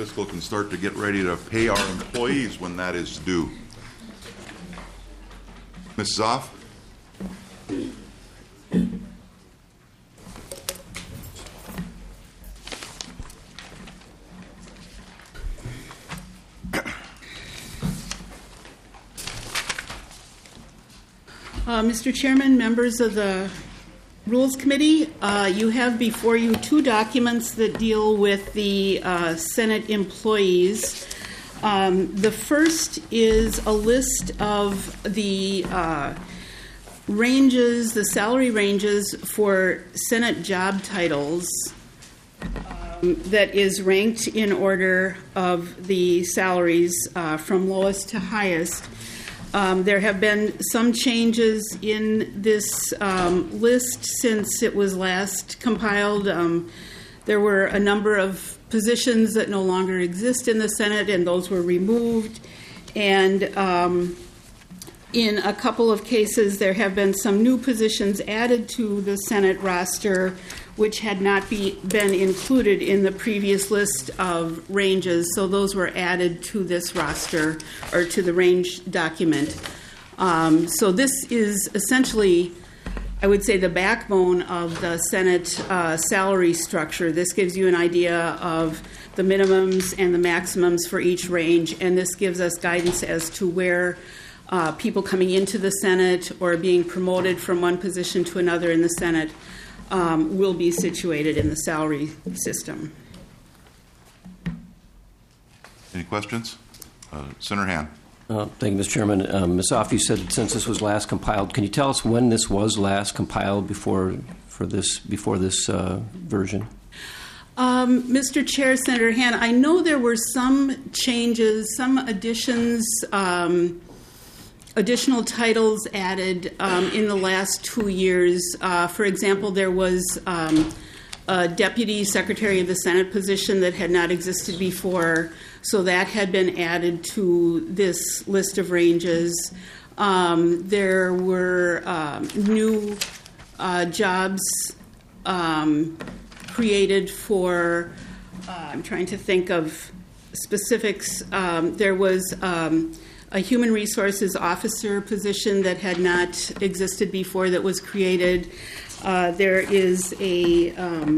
fiscal can start to get ready to pay our employees when that is due. Mrs. Zoff? Mr. Chairman, members of the Rules Committee, you have before you two documents that deal with the Senate employees. The first is a list of the ranges, the salary ranges for Senate job titles that is ranked in order of the salaries from lowest to highest. There have been some changes in this list since it was last compiled. There were a number of positions that no longer exist in the Senate, and those were removed. And in a couple of cases, there have been some new positions added to the Senate roster, which had not been included in the previous list of ranges. So those were added to this roster, or to the range document. So this is essentially, I would say, the backbone of the Senate salary structure. This gives you an idea of the minimums and the maximums for each range, and this gives us guidance as to where people coming into the Senate or being promoted from one position to another in the Senate will be situated in the salary system. Any questions? Senator Han. Thank you, Mr. Chairman. Ms. Zoff, you said since this was last compiled, can you tell us when this was last compiled before this version? Mr. Chair, Senator Han, I know there were some changes, some additions, additional titles added in the last 2 years. For example, there was a Deputy Secretary of the Senate position that had not existed before, so that had been added to this list of ranges. There were new jobs created for, I'm trying to think of specifics. There was a human resources officer position that had not existed before that was created. There is a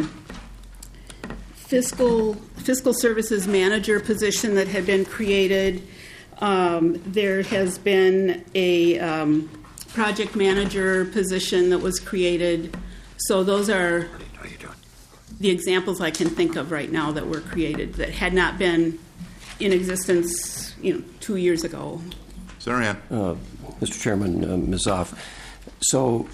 fiscal services manager position that had been created. There has been a project manager position that was created. So those are the examples I can think of right now that were created that had not been in existence, 2 years ago. Senator Han. Mr. Chairman, Ms. Zoff, so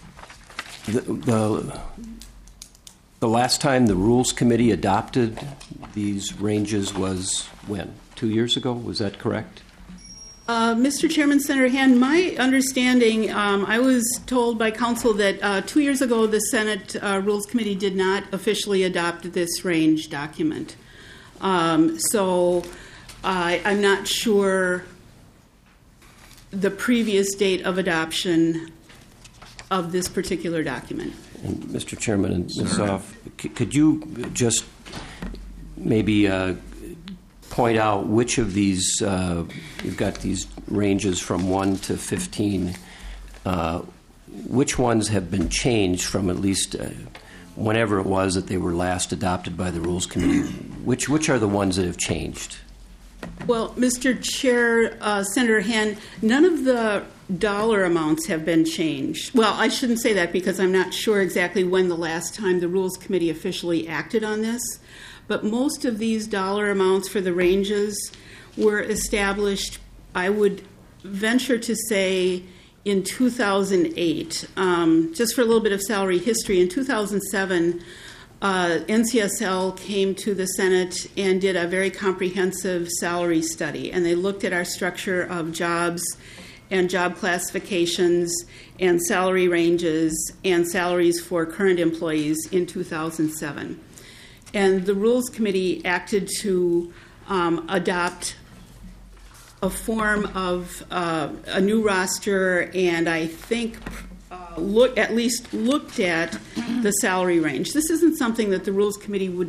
the last time the Rules Committee adopted these ranges was when? 2 years ago? Was that correct? Mr. Chairman, Senator Han, my understanding, I was told by counsel that 2 years ago the Senate Rules Committee did not officially adopt this range document. So I'm not sure the previous date of adoption of this particular document. And Mr. Chairman and Ms. Zoff, could you just maybe point out which of these, you've got these ranges from 1 to 15, which ones have been changed from at least whenever it was that they were last adopted by the Rules Committee? Which are the ones that have changed? Well, Mr. Chair, Senator Han, none of the dollar amounts have been changed. Well, I shouldn't say that because I'm not sure exactly when the last time the Rules Committee officially acted on this, but most of these dollar amounts for the ranges were established, I would venture to say, in 2008. Just for a little bit of salary history, in 2007, NCSL came to the Senate and did a very comprehensive salary study, and they looked at our structure of jobs and job classifications and salary ranges and salaries for current employees in 2007. And the Rules Committee acted to adopt a form of a new roster, and I think looked at the salary range. This isn't something that the Rules Committee would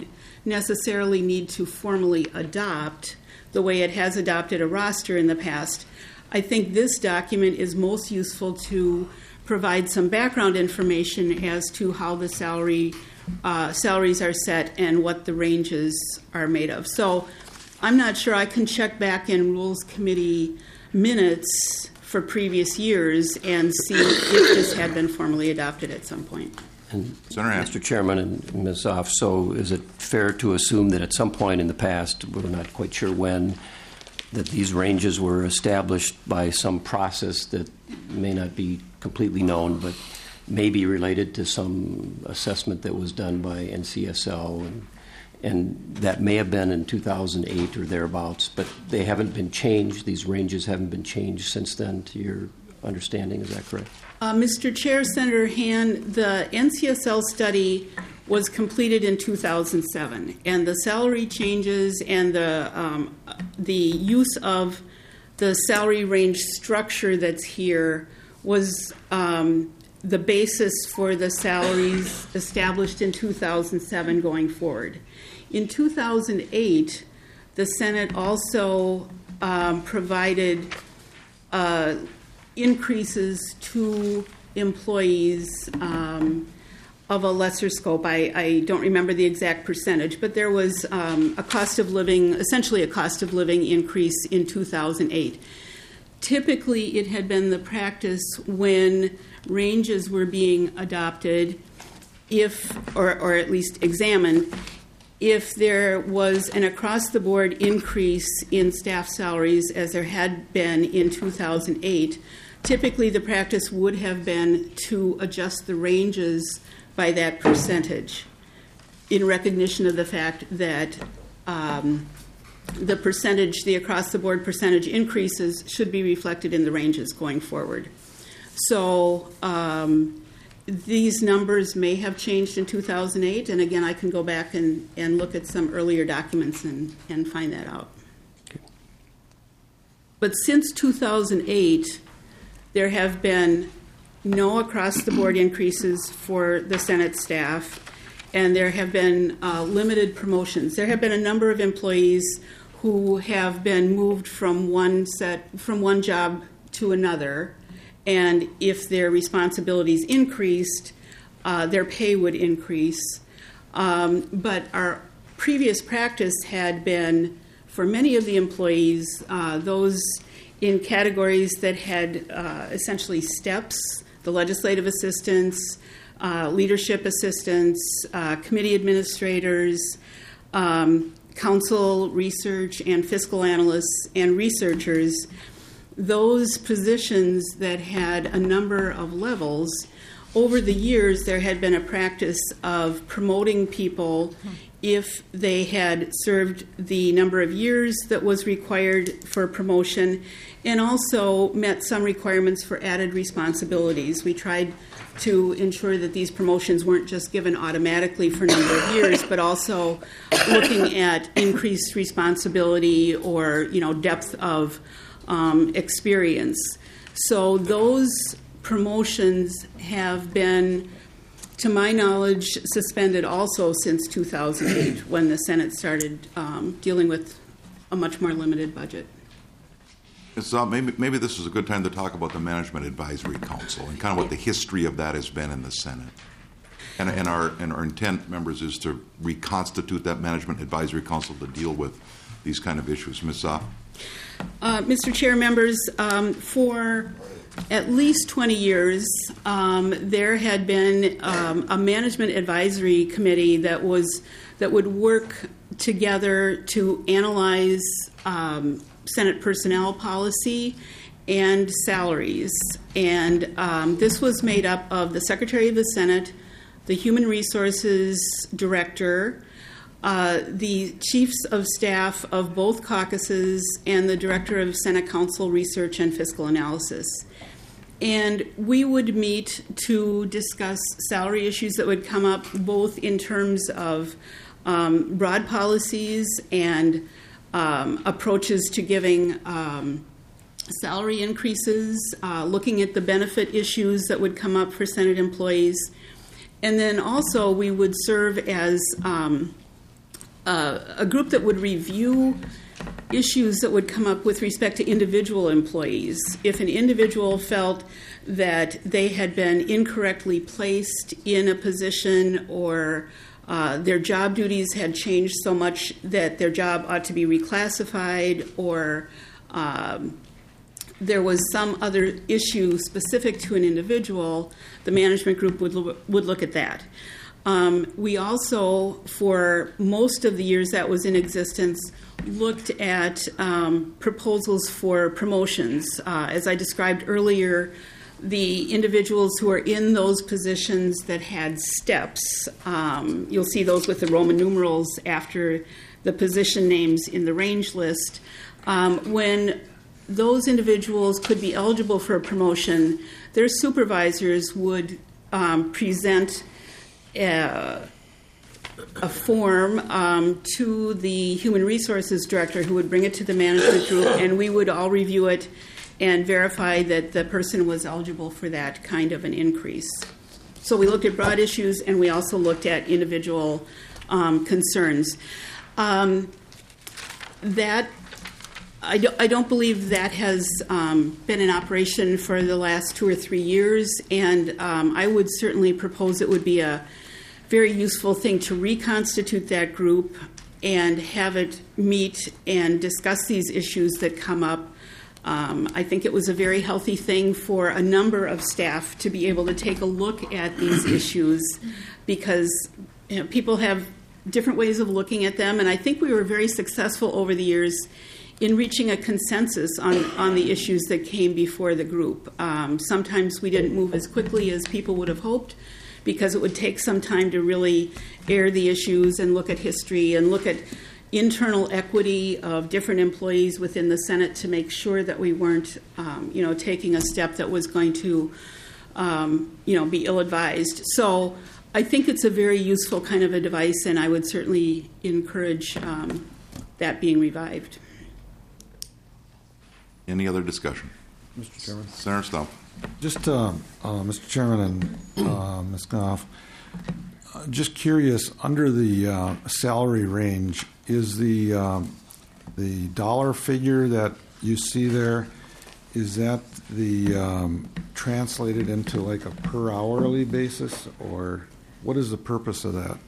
necessarily need to formally adopt the way it has adopted a roster in the past. I think this document is most useful to provide some background information as to how the salaries are set and what the ranges are made of. So I'm not sure. I can check back in Rules Committee minutes for previous years and see if this had been formally adopted at some point. And Senator Hand. Mr. Chairman and Ms. Zoff, so is it fair to assume that at some point in the past, we're not quite sure when, that these ranges were established by some process that may not be completely known, but may be related to some assessment that was done by NCSL, and that may have been in 2008 or thereabouts, but they haven't been changed, these ranges haven't been changed since then, to your understanding, is that correct? Mr. Chair, Senator Hand, the NCSL study was completed in 2007, and the salary changes and the use of the salary range structure that's here was the basis for the salaries established in 2007 going forward. In 2008, the Senate also provided increases to employees of a lesser scope. I don't remember the exact percentage, but there was essentially a cost of living increase in 2008. Typically, it had been the practice when ranges were being adopted, or at least examined, if there was an across-the-board increase in staff salaries, as there had been in 2008, typically the practice would have been to adjust the ranges by that percentage in recognition of the fact that the across-the-board percentage increases should be reflected in the ranges going forward. So these numbers may have changed in 2008, and again, I can go back and look at some earlier documents and find that out. Okay. But since 2008, there have been no across-the-board increases for the Senate staff, and there have been limited promotions. There have been a number of employees who have been moved from one job to another, and if their responsibilities increased, their pay would increase. But our previous practice had been, for many of the employees, those in categories that had essentially steps, the legislative assistants, leadership assistants, committee administrators, council research and fiscal analysts and researchers, those positions that had a number of levels, over the years there had been a practice of promoting people if they had served the number of years that was required for promotion and also met some requirements for added responsibilities. We tried to ensure that these promotions weren't just given automatically for a number of years, but also looking at increased responsibility or depth of experience. So those promotions have been, to my knowledge, suspended also since 2008 when the Senate started dealing with a much more limited budget. Maybe this is a good time to talk about the Management Advisory Council and kind of what the history of that has been in the Senate. And our intent, members, is to reconstitute that Management Advisory Council to deal with these kind of issues. Ms. Zoff? Mr. Chair, members, for at least 20 years, there had been a management advisory committee that would work together to analyze Senate personnel policy and salaries. And this was made up of the Secretary of the Senate, the Human Resources Director, the chiefs of staff of both caucuses, and the Director of Senate Council Research and Fiscal Analysis. And we would meet to discuss salary issues that would come up both in terms of broad policies and approaches to giving salary increases, looking at the benefit issues that would come up for Senate employees. And then also we would serve as a group that would review issues that would come up with respect to individual employees. If an individual felt that they had been incorrectly placed in a position, or their job duties had changed so much that their job ought to be reclassified, or there was some other issue specific to an individual, the management group would look at that. We also, for most of the years that was in existence, looked at proposals for promotions. As I described earlier, the individuals who are in those positions that had steps, you'll see those with the Roman numerals after the position names in the range list. When those individuals could be eligible for a promotion, their supervisors would present a form to the human resources director, who would bring it to the management group, and we would all review it and verify that the person was eligible for that kind of an increase. So we looked at broad issues, and we also looked at individual concerns. That I don't believe that has been in operation for the last 2 or 3 years, and I would certainly propose it would be a very useful thing to reconstitute that group and have it meet and discuss these issues that come up. I think it was a very healthy thing for a number of staff to be able to take a look at these issues, because people have different ways of looking at them, and I think we were very successful over the years in reaching a consensus on the issues that came before the group. Sometimes we didn't move as quickly as people would have hoped, because it would take some time to really air the issues and look at history and look at internal equity of different employees within the Senate to make sure that we weren't, taking a step that was going to, be ill-advised. So I think it's a very useful kind of a device, and I would certainly encourage that being revived. Any other discussion? Mr. Chairman. Senator Stump. Just, Mr. Chairman and Ms. Goff, just curious, under the salary range, is the dollar figure that you see there, is that the translated into like a per hourly basis, or what is the purpose of that?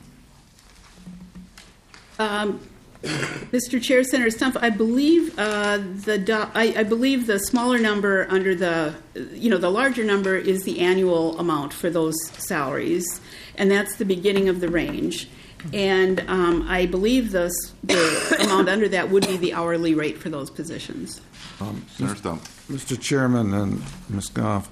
Mr. Chair, Senator Stumpf, I believe I believe the smaller number under the larger number is the annual amount for those salaries, and that's the beginning of the range. And I believe the amount under that would be the hourly rate for those positions. Senator Stump. Mr. Chairman and Ms. Goff,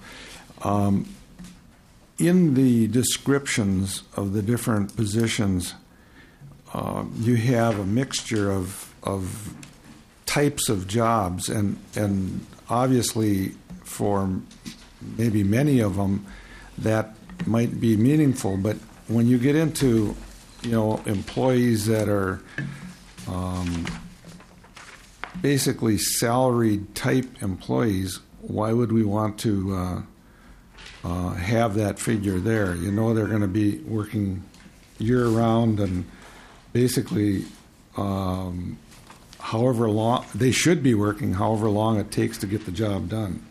in the descriptions of the different positions, you have a mixture of types of jobs, and obviously for maybe many of them that might be meaningful, but when you get into employees that are basically salaried type employees, why would we want to have that figure there? They're going to be working year round, and basically however long they should be working, however long it takes to get the job done.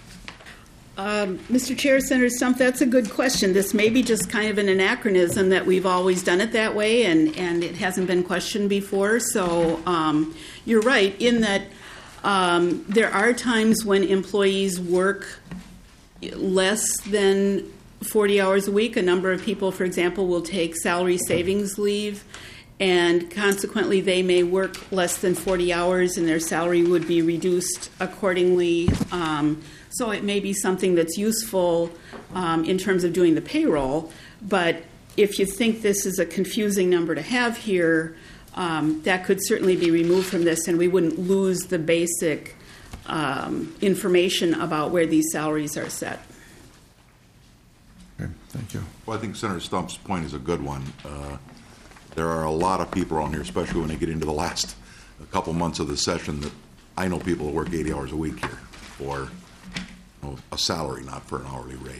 Mr. Chair, Senator Stump, that's a good question. This may be just kind of an anachronism that we've always done it that way, and it hasn't been questioned before. So you're right in that there are times when employees work less than 40 hours a week. A number of people, for example, will take salary savings leave, and consequently they may work less than 40 hours and their salary would be reduced accordingly. So it may be something that's useful in terms of doing the payroll, but if you think this is a confusing number to have here, that could certainly be removed from this, and we wouldn't lose the basic information about where these salaries are set. Okay, thank you. Well, I think Senator Stump's point is a good one. There are a lot of people on here, especially when they get into the last couple months of the session, that I know people who work 80 hours a week here for a salary, not for an hourly rate.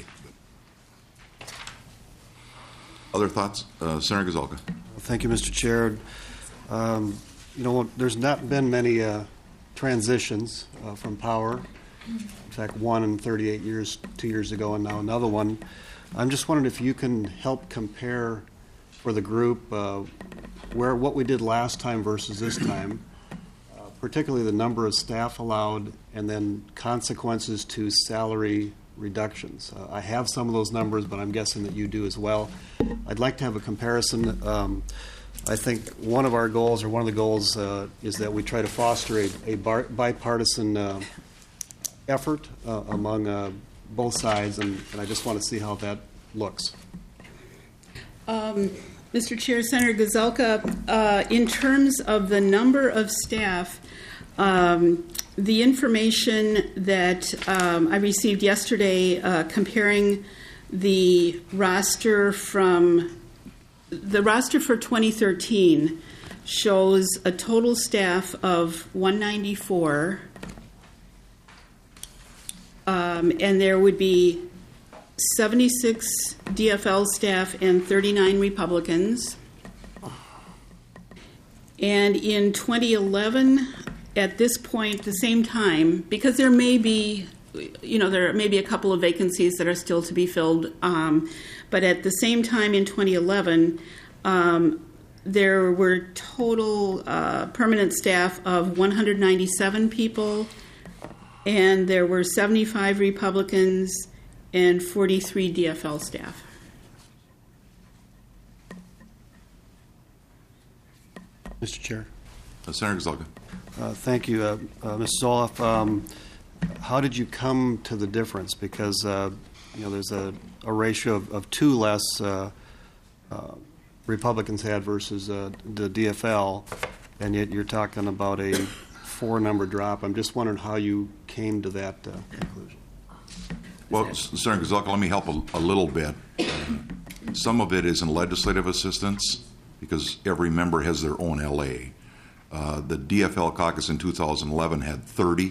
But other thoughts? Senator Gazelka. Thank you, Mr. Chair. There's not been many transitions from power. In fact, one in 38 years, 2 years ago, and now another one. I'm just wondering if you can help compare for the group what we did last time versus this time, particularly the number of staff allowed and then consequences to salary reductions. I have some of those numbers, but I'm guessing that you do as well. I'd like to have a comparison. I think one of our goals, or one of the goals, is that we try to foster a bipartisan effort among both sides, and I just want to see how that looks. Mr. Chair, Senator Gazelka, in terms of the number of staff, the information that I received yesterday comparing the roster for 2013 shows a total staff of 194, and there would be 76 DFL staff and 39 Republicans. And in 2011, at this point, the same time, because there may be a couple of vacancies that are still to be filled, but at the same time in 2011, there were total permanent staff of 197 people, and there were 75 Republicans and 43 DFL staff. Mr. Chair. Senator Gazelka. Thank you. Mr. Zoloff, how did you come to the difference? Because there's a ratio of two less Republicans had versus the DFL, and yet you're talking about a 4-number drop. I'm just wondering how you came to that conclusion. Well, Senator Gazelka, let me help a little bit. Some of it is in legislative assistance because every member has their own LA. The DFL caucus in 2011 had 30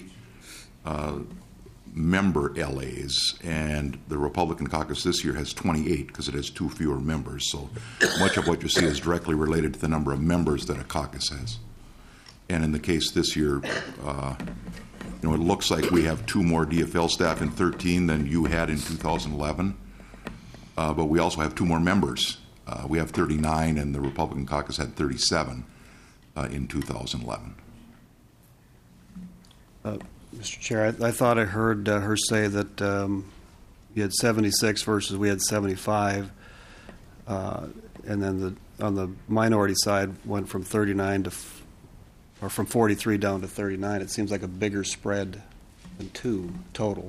member LAs, and the Republican caucus this year has 28 because it has 2 fewer members. So much of what you see is directly related to the number of members that a caucus has. And in the case this year, it looks like we have 2 more DFL staff in 13 than you had in 2011, but we also have 2 more members. We have 39, and the Republican caucus had 37 in 2011. Mr. Chair, I thought I heard her say that you had 76 versus we had 75, and then on the minority side went from 39 or from 43 down to 39. It seems like a bigger spread than 2 total.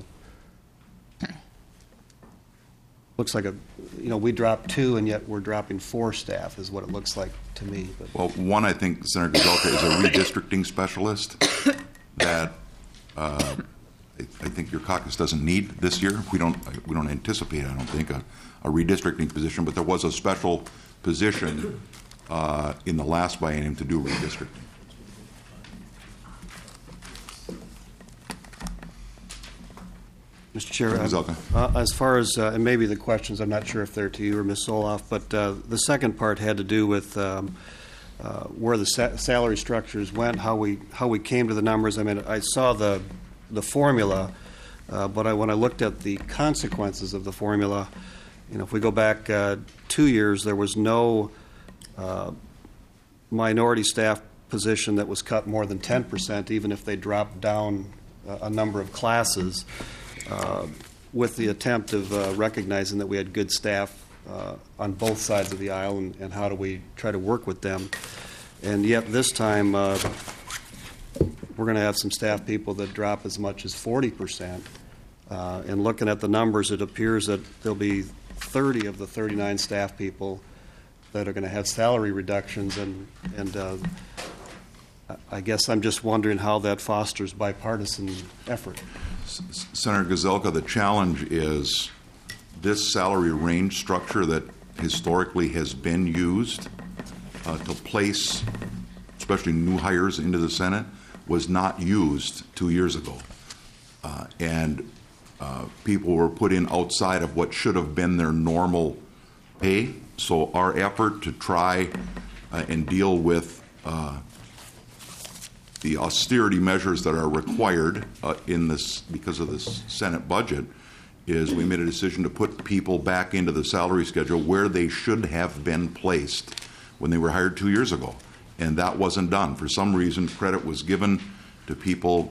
Looks like we dropped 2, and yet we're dropping 4 staff is what it looks like to me. But. Well, one, I think Senator Gazelka is a redistricting specialist that I think your caucus doesn't need this year. We don't anticipate, I don't think, a redistricting position, but there was a special position in the last biennium to do redistricting. Mr. Chair, as far as, and maybe the questions, I'm not sure if they're to you or Ms. Zoloff, but the second part had to do with where the salary structures went, how we came to the numbers. I mean, I saw the formula, but when I looked at the consequences of the formula, if we go back 2 years, there was no minority staff position that was cut more than 10%, even if they dropped down a number of classes. With the attempt of recognizing that we had good staff on both sides of the aisle, and how do we try to work with them. And yet this time we're going to have some staff people that drop as much as 40%. And looking at the numbers, it appears that there'll be 30 of the 39 staff people that are going to have salary reductions, and I guess I'm just wondering how that fosters bipartisan effort. Senator Gazelka, the challenge is this salary range structure that historically has been used to place especially new hires into the Senate was not used 2 years ago. And people were put in outside of what should have been their normal pay. So our effort to try and deal with the austerity measures that are required in this because of this Senate budget is we made a decision to put people back into the salary schedule where they should have been placed when they were hired 2 years ago. And that wasn't done. For some reason, credit was given to people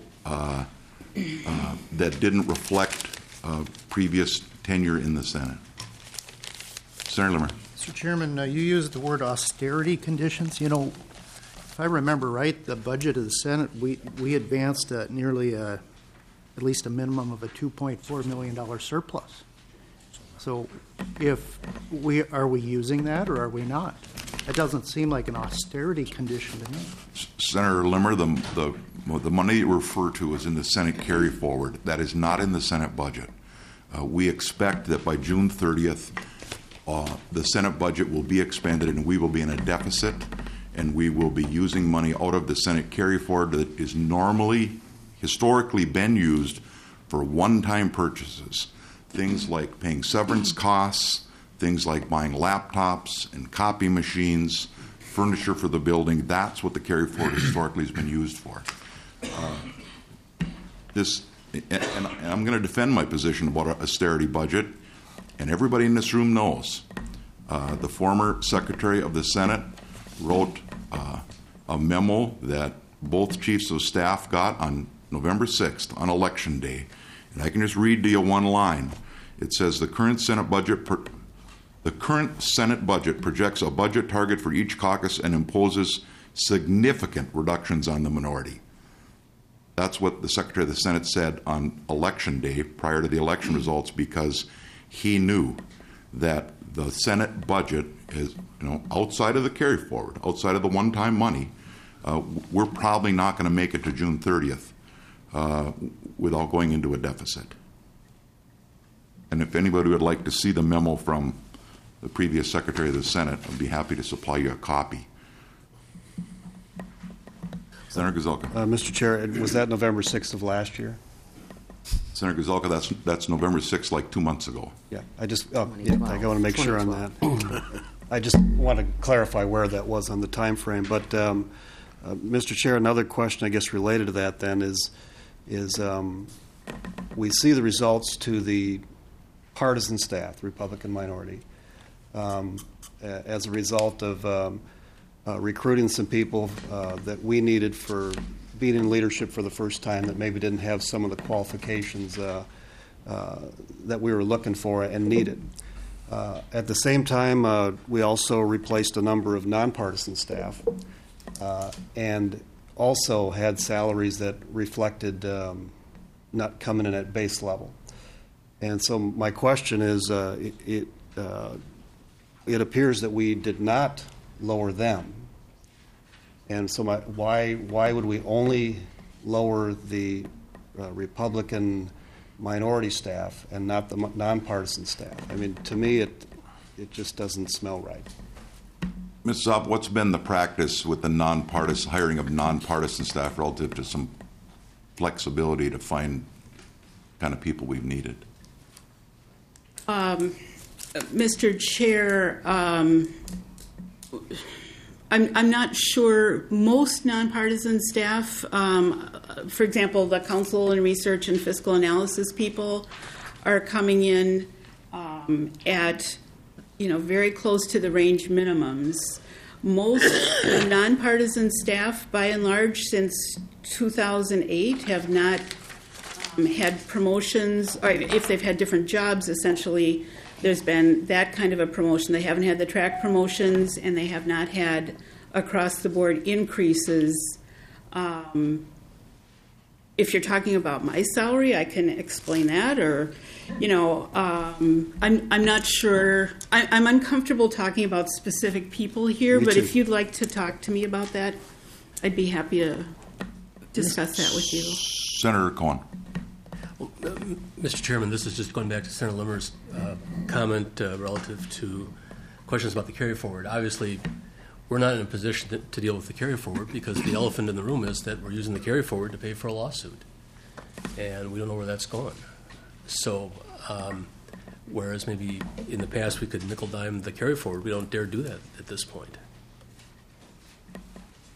that didn't reflect previous tenure in the Senate. Senator Limmer. Mr. Chairman, you used the word austerity conditions. You know, if I remember right, the budget of the Senate, we advanced nearly at least a minimum of a $2.4 million surplus. So are we using that or are we not? That doesn't seem like an austerity condition to me. Senator Limmer, the money you refer to is in the Senate carry forward. That is not in the Senate budget. We expect that by June 30th, the Senate budget will be expanded and we will be in a deficit, and we will be using money out of the Senate carry forward that is historically been used for one-time purchases. Things like paying severance costs, things like buying laptops and copy machines, furniture for the building. That's what the carry forward historically has been used for. And I'm going to defend my position about an austerity budget, and everybody in this room knows. The former Secretary of the Senate wrote a memo that both chiefs of staff got on November 6th, on Election Day. And I can just read to you one line. It says, the current Senate budget projects a budget target for each caucus and imposes significant reductions on the minority. That's what the Secretary of the Senate said on Election Day prior to the election results, because he knew that the Senate budget is, outside of the carry forward, outside of the one-time money, we're probably not going to make it to June 30th without going into a deficit. And if anybody would like to see the memo from the previous Secretary of the Senate, I'd be happy to supply you a copy. Senator Gazelka. Mr. Chair, was that November 6th of last year? Senator Gazelka, that's November 6th, like 2 months ago. Yeah, I want to make sure on that. I just want to clarify where that was on the time frame. But, Mr. Chair, another question I guess related to that then is we see the results to the partisan staff, the Republican minority, as a result of recruiting some people that we needed for being in leadership for the first time that maybe didn't have some of the qualifications that we were looking for and needed. At the same time, we also replaced a number of nonpartisan staff and also had salaries that reflected not coming in at base level. And so my question is, it appears that we did not lower them. And so why would we only lower the Republican minority staff and not the nonpartisan staff? I mean, to me, it just doesn't smell right. Ms. Zopp, what's been the practice with the hiring of nonpartisan staff relative to some flexibility to find kind of people we've needed? Mr. Chair, I'm not sure. Most nonpartisan staff, for example, the Council on Research and Fiscal Analysis people, are coming in at very close to the range minimums. Most nonpartisan staff, by and large, since 2008, have not had promotions, or if they've had different jobs, essentially, there's been that kind of a promotion. They haven't had the track promotions, and they have not had across-the-board increases. If you're talking about my salary, I can explain that, or, I'm not sure. I'm uncomfortable talking about specific people here, but if you'd like to talk to me about that, I'd be happy to discuss that with you. Senator Cohen. Well, Mr. Chairman, this is just going back to Senator Limmer's comment relative to questions about the carry forward. Obviously, we're not in a position to deal with the carry forward because the elephant in the room is that we're using the carry forward to pay for a lawsuit, and we don't know where that's going. So, whereas maybe in the past we could nickel dime the carry forward, we don't dare do that at this point.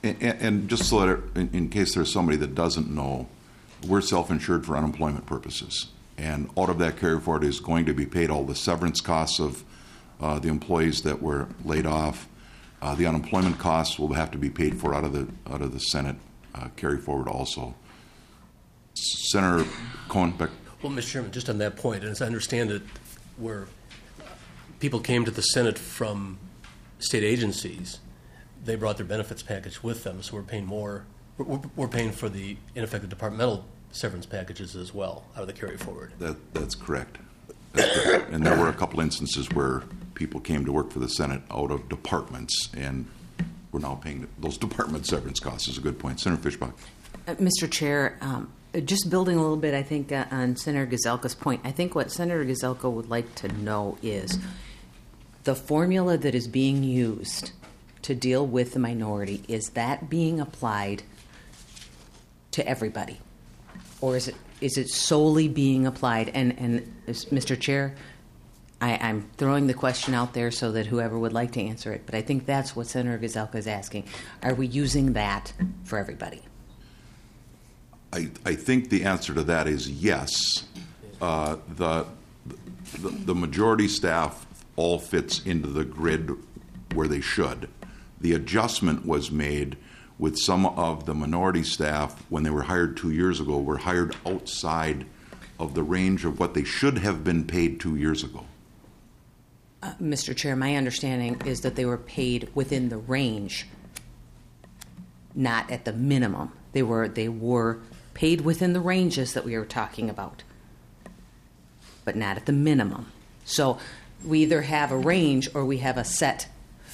And just so that, in case there's somebody that doesn't know, we're self-insured for unemployment purposes. And out of that carry forward is going to be paid all the severance costs of the employees that were laid off. The unemployment costs will have to be paid for out of the Senate carry forward also. Senator Cohen. Well, Mr. Chairman, just on that point, and as I understand it, where people came to the Senate from state agencies, they brought their benefits package with them, so we're paying more. We're paying for the, in effect, the departmental severance packages as well out of the carry forward. That's correct. That's correct. And there were a couple instances where people came to work for the Senate out of departments, and we're now paying those department severance costs. Is a good point. Senator Fischbach. Mr. Chair, just building a little bit, I think, on Senator Gazelka's point, I think what Senator Gazelka would like to know is the formula that is being used to deal with the minority, is that being applied to everybody? Or is it solely being applied? And Mr. Chair, I'm throwing the question out there so that whoever would like to answer it, but I think that's what Senator Gazelka is asking. Are we using that for everybody? I think the answer to that is yes. The majority staff all fits into the grid where they should. The adjustment was made with some of the minority staff when they were hired 2 years ago, were hired outside of the range of what they should have been paid 2 years ago. Mr. Chair, my understanding is that they were paid within the range, not at the minimum. They were paid within the ranges that we were talking about, but not at the minimum. So we either have a range or we have a set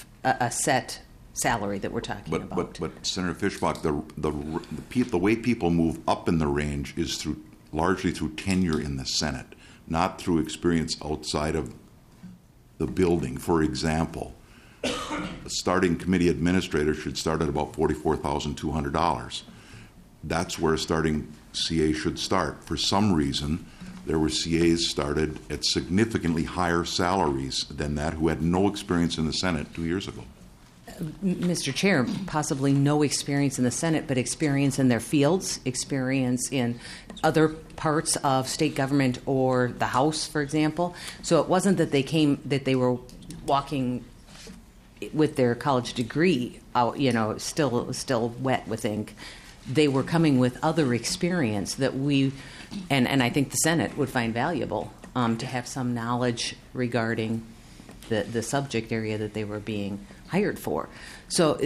salary that we're talking about. But Senator Fischbach, the way people move up in the range is largely through tenure in the Senate, not through experience outside of the building. For example, a starting committee administrator should start at about $44,200. That's where a starting CA should start. For some reason, there were CAs started at significantly higher salaries than that who had no experience in the Senate 2 years ago. Mr. Chair, possibly no experience in the Senate, but experience in their fields, experience in other parts of state government or the House, for example. So it wasn't that they were walking with their college degree out, still wet with ink. They were coming with other experience that and I think the Senate would find valuable to have some knowledge regarding the subject area that they were being hired for. So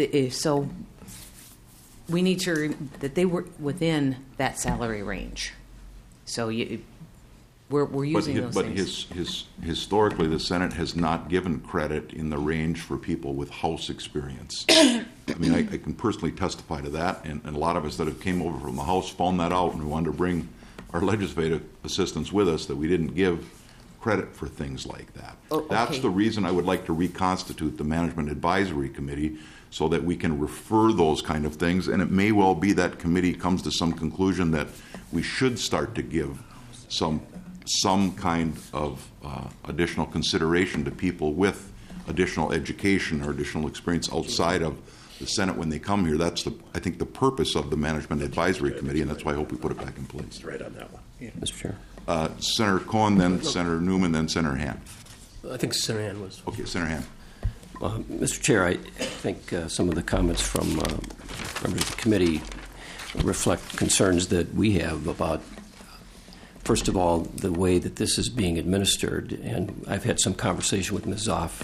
we need to that they were within that salary range. So we're using those things. But historically, the Senate has not given credit in the range for people with House experience. I mean, I can personally testify to that, and a lot of us that have came over from the House found that out, and we wanted to bring our legislative assistants with us that we didn't give credit for things like that. Okay. That's the reason I would like to reconstitute the Management Advisory Committee so that we can refer those kind of things, and it may well be that committee comes to some conclusion that we should start to give some kind of additional consideration to people with additional education or additional experience outside of the Senate when they come here. That's I think the purpose of the Management Advisory Committee, and that's why I hope we put it back in place. Right on that one. Yeah. Mr. Chair. Senator Cohen, then Senator Newman, then Senator Hand. I think Senator Hand was. Okay, Senator Hand. Mr. Chair, I think some of the comments from members of the committee reflect concerns that we have about, first of all, the way that this is being administered. And I've had some conversation with Ms. Zoff.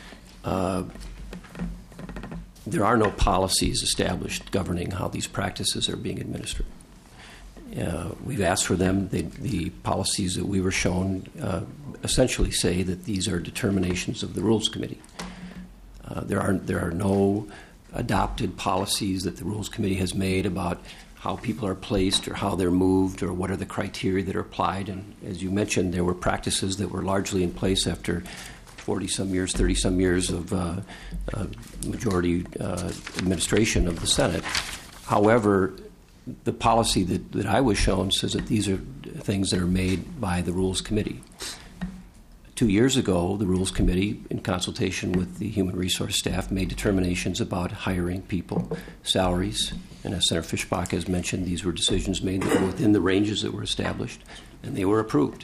There are no policies established governing how these practices are being administered. We've asked for them. The policies that we were shown essentially say that these are determinations of the Rules Committee. There are no adopted policies that the Rules Committee has made about how people are placed or how they're moved or what are the criteria that are applied. And as you mentioned, there were practices that were largely in place after 40-some years, 30-some years of majority administration of the Senate. However, the policy that I was shown says that these are things that are made by the Rules Committee. 2 years ago, the Rules Committee, in consultation with the Human Resource staff, made determinations about hiring people, salaries, and as Senator Fischbach has mentioned, these were decisions made that were within the ranges that were established, and they were approved.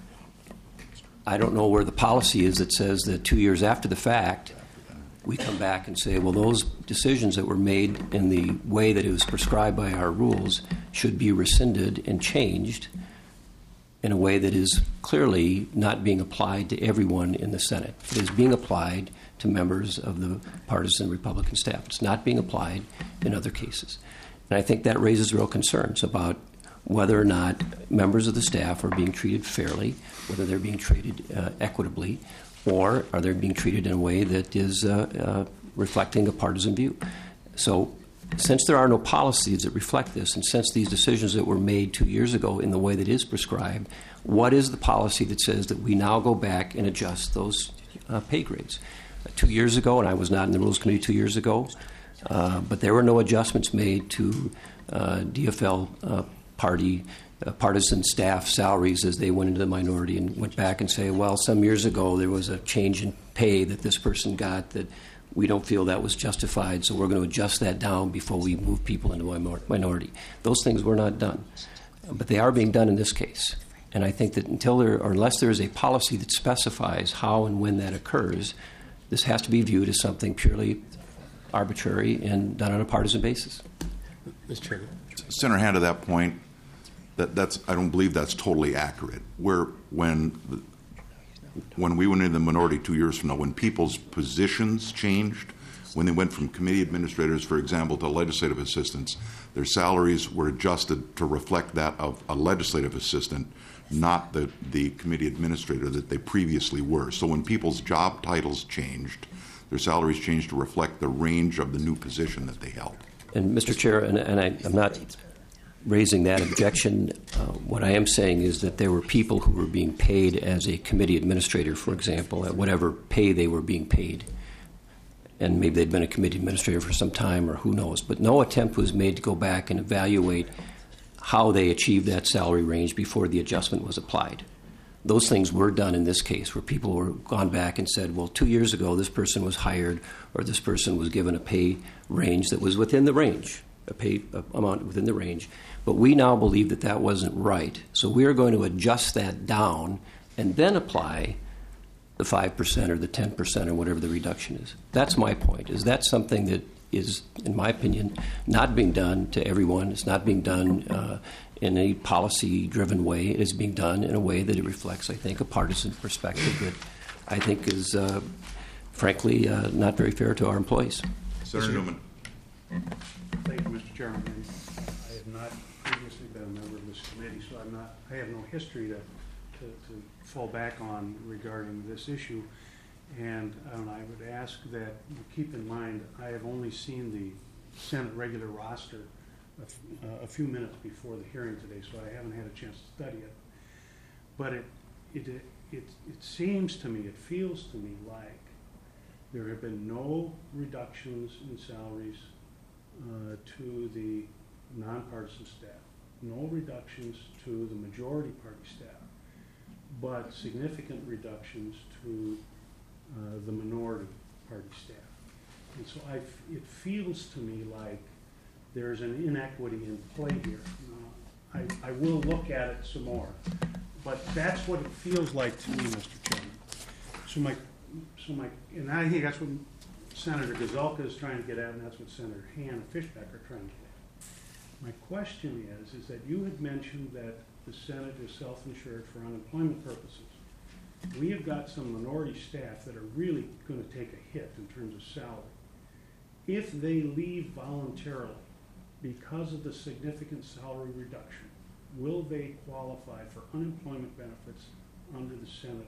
I don't know where the policy is that says that 2 years after the fact, we come back and say, well, those decisions that were made in the way that it was prescribed by our rules should be rescinded and changed in a way that is clearly not being applied to everyone in the Senate. It is being applied to members of the partisan Republican staff. It's not being applied in other cases. And I think that raises real concerns about whether or not members of the staff are being treated fairly, whether they're being treated equitably, or are they being treated in a way that is reflecting a partisan view. So since there are no policies that reflect this, and since these decisions that were made 2 years ago in the way that is prescribed, what is the policy that says that we now go back and adjust those pay grades? 2 years ago, and I was not in the Rules Committee 2 years ago, but there were no adjustments made to DFL party partisan staff salaries as they went into the minority, and went back and say, well, some years ago there was a change in pay that this person got that we don't feel that was justified, so we're going to adjust that down before we move people into minority. Those things were not done, but they are being done in this case. And I think that unless there is a policy that specifies how and when that occurs, this has to be viewed as something purely arbitrary and done on a partisan basis. Mr. Chairman. Senator Hand, to that point, that's I don't believe that's totally accurate. When we went into the minority 2 years from now, when people's positions changed, when they went from committee administrators, for example, to legislative assistants, their salaries were adjusted to reflect that of a legislative assistant, not the committee administrator that they previously were. So when people's job titles changed, their salaries changed to reflect the range of the new position that they held. And Mr. Chair, and I'm not raising that objection. What I am saying is that there were people who were being paid as a committee administrator, for example, at whatever pay they were being paid. And maybe they'd been a committee administrator for some time, or who knows. But no attempt was made to go back and evaluate how they achieved that salary range before the adjustment was applied. Those things were done in this case, where people were gone back and said, well, 2 years ago this person was hired, or this person was given a pay range that was within the range, a pay amount within the range. But we now believe that that wasn't right. So we are going to adjust that down and then apply the 5% or the 10% or whatever the reduction is. That's my point. Is that something that is, in my opinion, not being done to everyone? It's not being done in a policy-driven way. It is being done in a way that it reflects, I think, a partisan perspective that I think is, frankly, not very fair to our employees. Senator Newman. Thank you, Mr. Chairman. I have not previously been a member of this committee, so I have no history to fall back on regarding this issue. And I would ask that you keep in mind, I have only seen the Senate regular roster a few minutes before the hearing today, so I haven't had a chance to study it. But it seems to me, it feels to me like there have been no reductions in salaries to the nonpartisan staff, no reductions to the majority party staff, but significant reductions to the minority party staff. And so it feels to me like there's an inequity in play here. I will look at it some more, but that's what it feels like to me, Mr. Chairman. And I think that's what Senator Gazelka is trying to get at, and that's what Senator Hand and Fischbach are trying to get at. My question is that you had mentioned that the Senate is self-insured for unemployment purposes. We have got some minority staff that are really going to take a hit in terms of salary. If they leave voluntarily because of the significant salary reduction, will they qualify for unemployment benefits under the Senate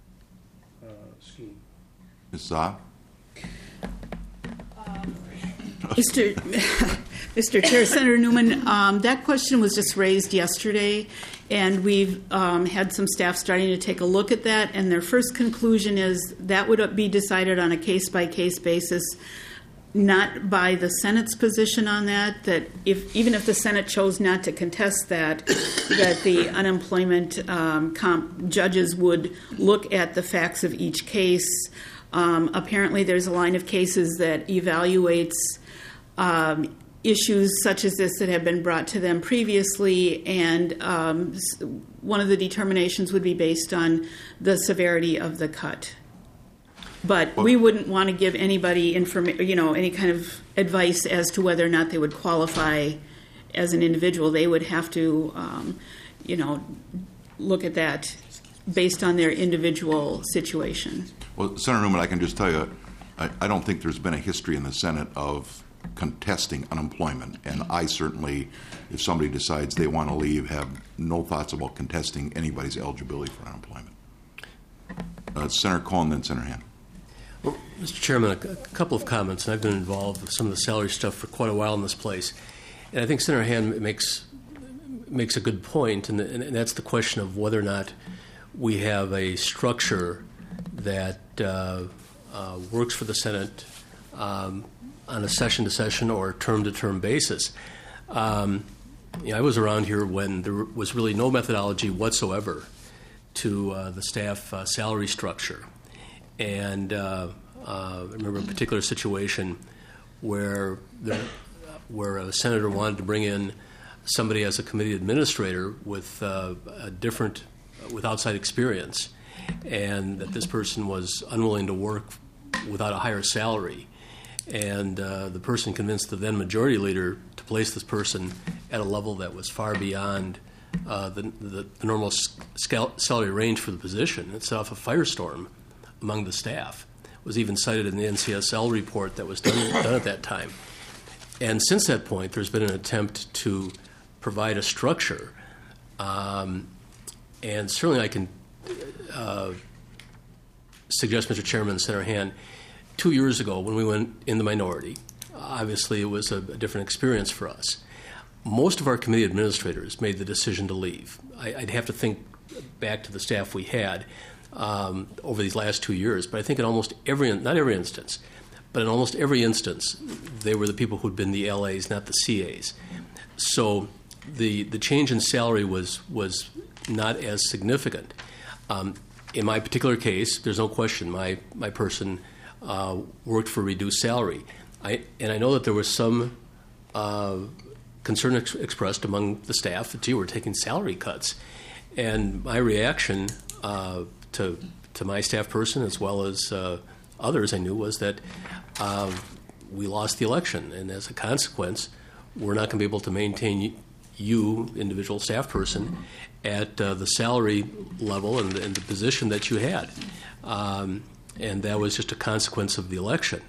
scheme? Ms. Zah? Mr. Chair, Senator Newman, that question was just raised yesterday, and we've had some staff starting to take a look at that, and their first conclusion is that would be decided on a case-by-case basis not by the Senate's position on that, that even if the Senate chose not to contest that, that the unemployment judges would look at the facts of each case. Apparently there's a line of cases that evaluates issues such as this that have been brought to them previously, and one of the determinations would be based on the severity of the cut. But we wouldn't want to give anybody any kind of advice as to whether or not they would qualify as an individual. They would have to, look at that based on their individual situation. Well, Senator Newman, I can just tell you, I don't think there's been a history in the Senate of contesting unemployment, and I certainly, if somebody decides they want to leave, have no thoughts about contesting anybody's eligibility for unemployment. Senator Cohen, then Senator Han. Well, Mr. Chairman, a couple of comments, and I've been involved with some of the salary stuff for quite a while in this place, and I think Senator Han makes a good point, and that's the question of whether or not we have a structure that works for the Senate on a session-to-session or term-to-term basis. I was around here when there was really no methodology whatsoever to the staff salary structure. And I remember a particular situation where a senator wanted to bring in somebody as a committee administrator with with outside experience, and that this person was unwilling to work without a higher salary. And the person convinced the then majority leader to place this person at a level that was far beyond the normal salary range for the position. It set off a firestorm among the staff. It was even cited in the NCSL report that was done at that time. And since that point, there's been an attempt to provide a structure. And certainly I can suggest, Mr. Chairman and Senator Han, 2 years ago when we went in the minority, obviously it was a different experience for us. Most of our committee administrators made the decision to leave. I'd have to think back to the staff we had over these last 2 years, but I think in almost not every instance, but in almost every instance, they were the people who'd been the LAs, not the CAs. So the change in salary was not as significant. In my particular case, there's no question my person worked for reduced salary. And I know that there was some concern expressed among the staff that, gee, we're taking salary cuts. And my reaction to my staff person, as well as others I knew, was that we lost the election. And as a consequence, we're not going to be able to maintain you, individual staff person, at the salary level and the position that you had. And that was just a consequence of the election.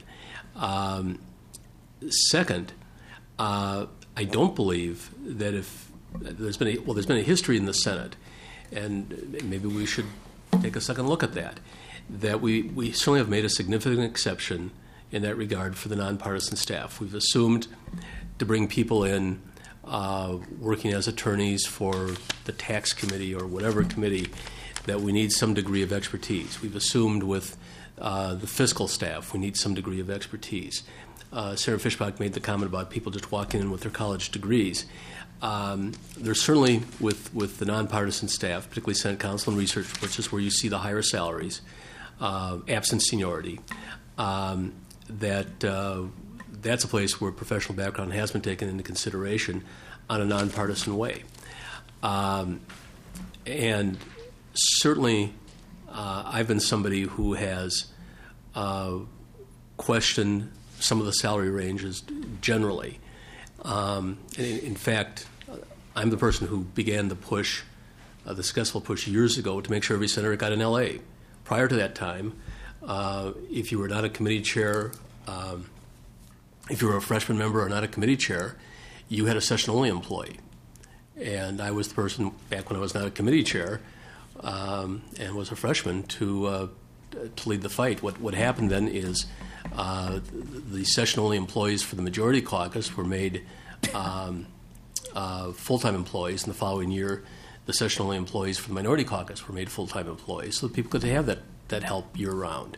Second, I don't believe that if there's been a history in the Senate, and maybe we should take a second look at that we certainly have made a significant exception in that regard for the nonpartisan staff. We've assumed to bring people in working as attorneys for the tax committee or whatever committee that we need some degree of expertise. We've assumed with the fiscal staff we need some degree of expertise. Sarah Fishbach made the comment about people just walking in with their college degrees. There's certainly with the nonpartisan staff, particularly Senate Council and Research, which is where you see the higher salaries, absent seniority, that's a place where professional background has been taken into consideration on a nonpartisan way. And certainly I've been somebody who has questioned some of the salary ranges generally. In fact, I'm the person who began the push, the successful push years ago to make sure every senator got an LA. Prior to that time, if you were not a committee chair, if you were a freshman member or not a committee chair, you had a session-only employee. And I was the person, back when I was not a committee chair and was a freshman, to lead the fight. What happened then is the session-only employees for the majority caucus were made full-time employees. In the following year, the session-only employees for the minority caucus were made full-time employees so that people could have that help year-round.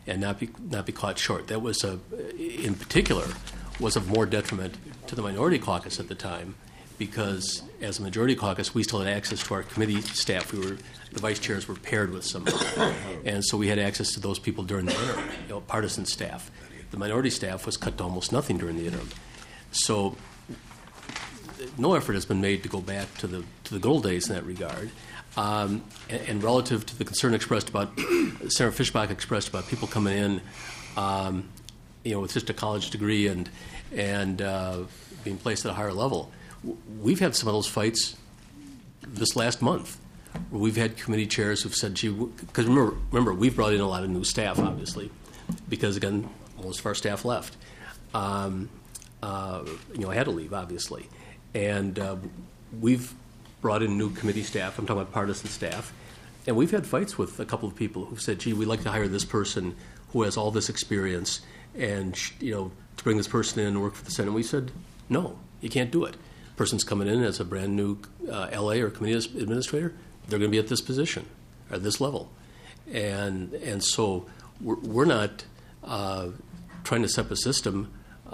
and not be caught short. That was in particular was of more detriment to the minority caucus at the time, because as a majority caucus, we still had access to our committee staff. The vice chairs were paired with somebody, and so we had access to those people during the interim, partisan staff. The minority staff was cut to almost nothing during the interim. So no effort has been made to go back to the good old days in that regard. And relative to the concern expressed about, Senator Fischbach expressed about people coming in, with just a college degree and being placed at a higher level. We've had some of those fights this last month, where we've had committee chairs who've said, "Gee," because remember, we've brought in a lot of new staff, obviously, because again, most of our staff left. I had to leave, obviously, and we've brought in new committee staff. I'm talking about partisan staff, and we've had fights with a couple of people who've said, "Gee, we'd like to hire this person who has all this experience, and to bring this person in and work for the Senate." And we said, "No, you can't do it. Person's coming in as a brand new LA or committee administrator. They're going to be at this position or this level," and so we're not trying to set up a system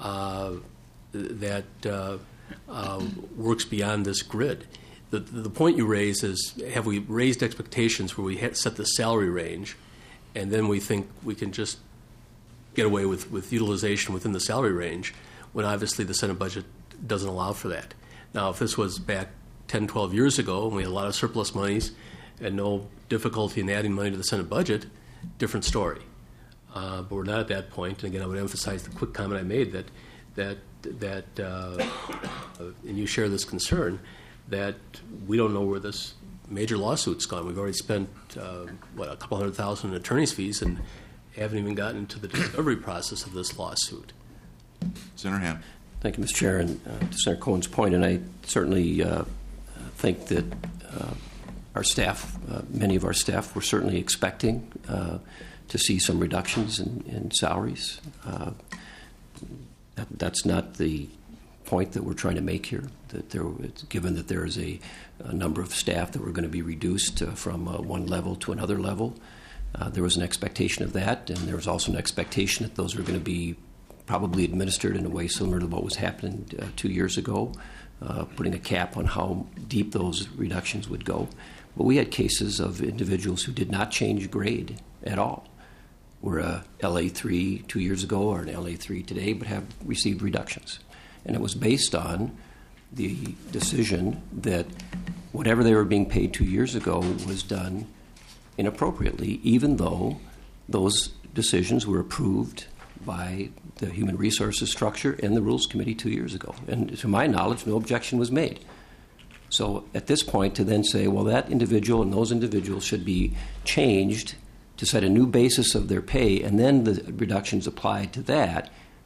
that works beyond this grid. The point you raise is, have we raised expectations where we set the salary range, and then we think we can just get away with utilization within the salary range, when obviously the Senate budget doesn't allow for that. Now, if this was back 10, 12 years ago, and we had a lot of surplus monies and no difficulty in adding money to the Senate budget, different story. But we're not at that point. And again, I would emphasize the quick comment I made that and you share this concern, that we don't know where this major lawsuit's gone. We've already spent, a couple $100,000 in attorney's fees and haven't even gotten into the discovery process of this lawsuit. Senator Hand. Thank you, Mr. Chair, and to Senator Cohen's point, and I certainly think that our staff, many of our staff, were certainly expecting to see some reductions in salaries. That's not the point that we're trying to make here. Given that there is a number of staff that were going to be reduced from one level to another level, there was an expectation of that, and there was also an expectation that those were going to be probably administered in a way similar to what was happening 2 years ago, putting a cap on how deep those reductions would go. But we had cases of individuals who did not change grade at all. Were a LA3 2 years ago or an LA3 today, but have received reductions. And it was based on the decision that whatever they were being paid 2 years ago was done inappropriately, even though those decisions were approved by the Human Resources structure and the Rules Committee 2 years ago. And to my knowledge, no objection was made. So at this point, to then say, well, that individual and those individuals should be changed to set a new basis of their pay, and then the reductions applied to that,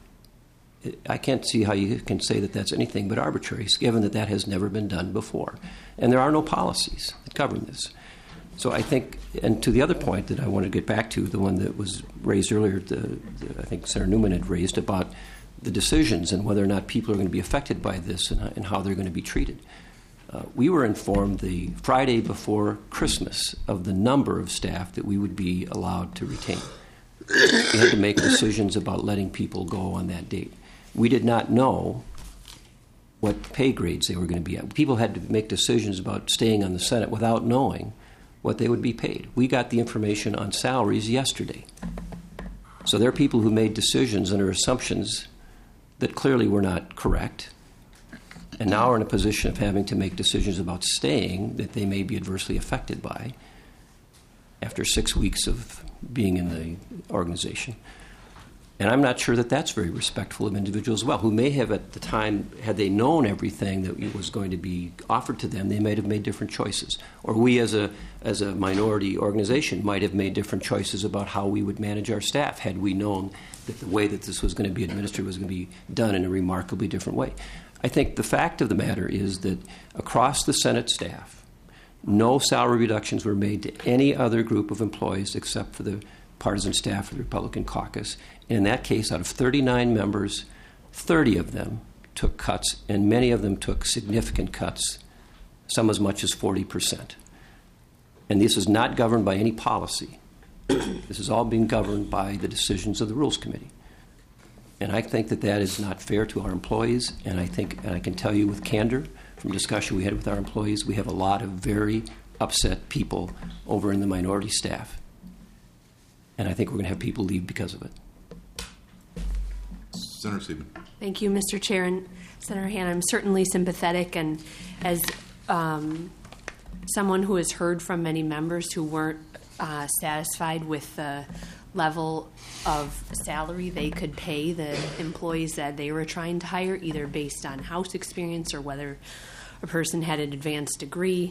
I can't see how you can say that that's anything but arbitrary, given that that has never been done before. And there are no policies that govern this. So I think, and to the other point that I want to get back to, the one that was raised earlier, I think Senator Newman had raised about the decisions and whether or not people are going to be affected by this and how they're going to be treated. We were informed the Friday before Christmas of the number of staff that we would be allowed to retain. We had to make decisions about letting people go on that date. We did not know what pay grades they were going to be at. People had to make decisions about staying on the Senate without knowing what they would be paid. We got the information on salaries yesterday. So there are people who made decisions under assumptions that clearly were not correct, and now are in a position of having to make decisions about staying that they may be adversely affected by after 6 weeks of being in the organization. And I'm not sure that that's very respectful of individuals as well, who may have at the time, had they known everything that was going to be offered to them, they might have made different choices. Or we as a minority organization might have made different choices about how we would manage our staff had we known that the way that this was going to be administered was going to be done in a remarkably different way. I think the fact of the matter is that across the Senate staff, no salary reductions were made to any other group of employees except for the partisan staff of the Republican caucus. In that case, out of 39 members, 30 of them took cuts, and many of them took significant cuts, some as much as 40%. And this is not governed by any policy. This is all being governed by the decisions of the Rules Committee. And I think that that is not fair to our employees, and I can tell you with candor from discussion we had with our employees, we have a lot of very upset people over in the minority staff. And I think we're going to have people leave because of it. Senator Sieben. Thank you, Mr. Chair. And Senator Han, I'm certainly sympathetic, and as someone who has heard from many members who weren't satisfied with the level of salary they could pay the employees that they were trying to hire, either based on house experience or whether a person had an advanced degree.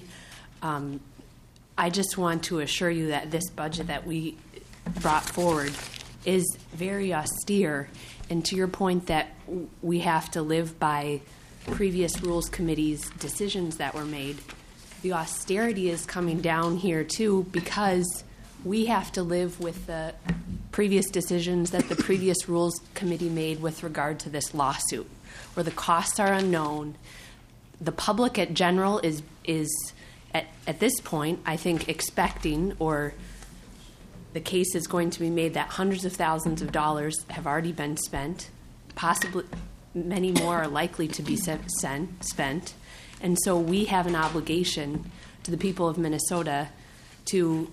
I just want to assure you that this budget that we brought forward is very austere, and to your point that we have to live by previous Rules Committee's decisions that were made, the austerity is coming down here too because we have to live with the previous decisions that the previous Rules Committee made with regard to this lawsuit, where the costs are unknown. The public at general is at this point, I think, expecting, or the case is going to be made that hundreds of thousands of dollars have already been spent, possibly many more are likely to be spent, and so we have an obligation to the people of Minnesota to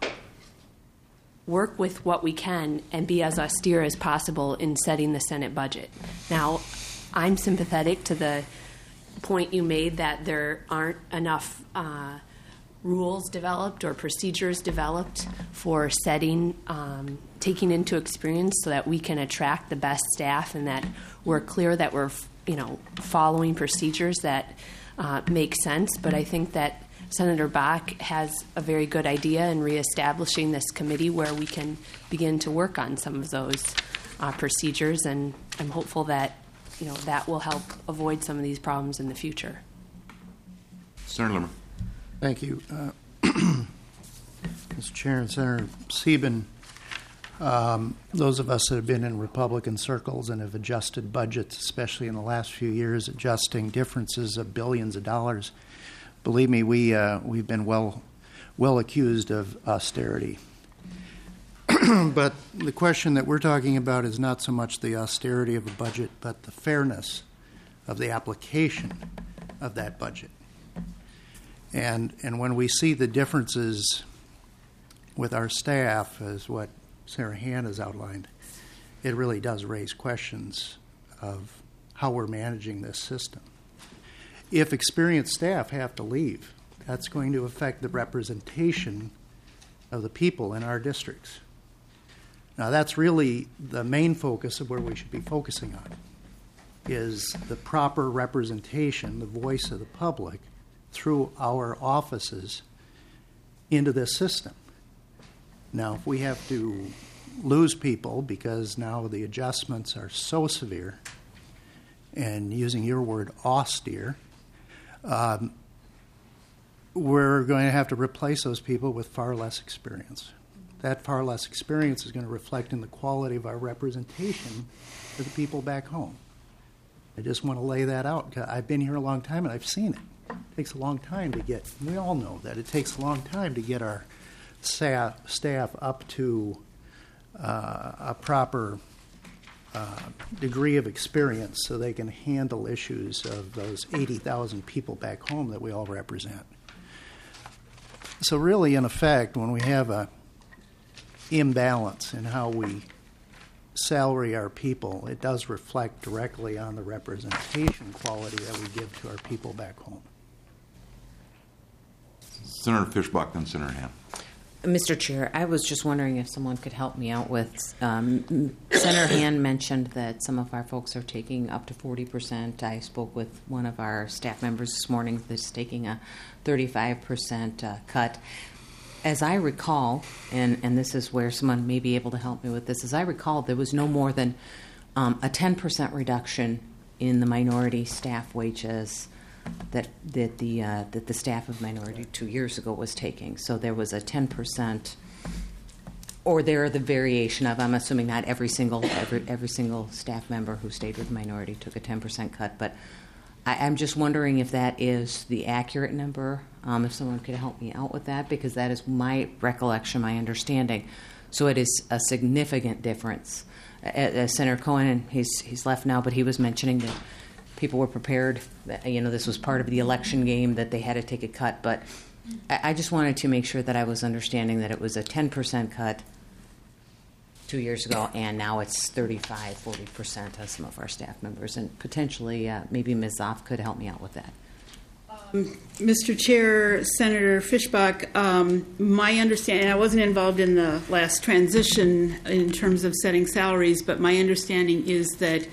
work with what we can and be as austere as possible in setting the Senate budget. Now, I'm sympathetic to the point you made that there aren't enough rules developed or procedures developed for setting, taking into experience so that we can attract the best staff and that we're clear that we're, following procedures that make sense. But I think that Senator Bach has a very good idea in reestablishing this committee where we can begin to work on some of those procedures, and I'm hopeful that that will help avoid some of these problems in the future. Senator Limmer. Thank you. Mr. Chair and Senator Sieben, those of us that have been in Republican circles and have adjusted budgets, especially in the last few years, adjusting differences of billions of dollars, believe me, we've been well accused of austerity. But the question that we're talking about is not so much the austerity of a budget, but the fairness of the application of that budget. And when we see the differences with our staff, as what Sarah Han has outlined, it really does raise questions of how we're managing this system. If experienced staff have to leave, that's going to affect the representation of the people in our districts. Now, that's really the main focus of where we should be focusing on, is the proper representation, the voice of the public, through our offices into this system. Now, if we have to lose people because now the adjustments are so severe, and using your word austere, we're going to have to replace those people with far less experience. That far less experience is going to reflect in the quality of our representation for the people back home. I just want to lay that out. I've been here a long time and I've seen it. It takes a long time to get, we all know that it takes a long time to get our staff up to a proper degree of experience so they can handle issues of those 80,000 people back home that we all represent. So really, in effect, when we have a imbalance in how we salary our people, it does reflect directly on the representation quality that we give to our people back home. Senator Fischbach, then Senator Han. Mr. Chair, I was just wondering if someone could help me out with, Senator Han mentioned that some of our folks are taking up to 40%. I spoke with one of our staff members this morning that's taking a 35% cut. As I recall, and this is where someone may be able to help me with this, as I recall, there was no more than a 10% reduction in the minority staff wages that the staff of minority 2 years ago was taking. So there was a 10%, or there the variation of, I'm assuming not every single staff member who stayed with minority took a 10% cut, but I'm just wondering if that is the accurate number, if someone could help me out with that, because that is my recollection, my understanding. So it is a significant difference. As Senator Cohen, and he's left now, but he was mentioning that people were prepared. This was part of the election game, that they had to take a cut. But I just wanted to make sure that I was understanding that it was a 10% cut 2 years ago, and now it's 35, 40% on some of our staff members. And potentially, maybe Ms. Zoff could help me out with that. Mr. Chair, Senator Fischbach, my understanding, I wasn't involved in the last transition in terms of setting salaries, but my understanding is that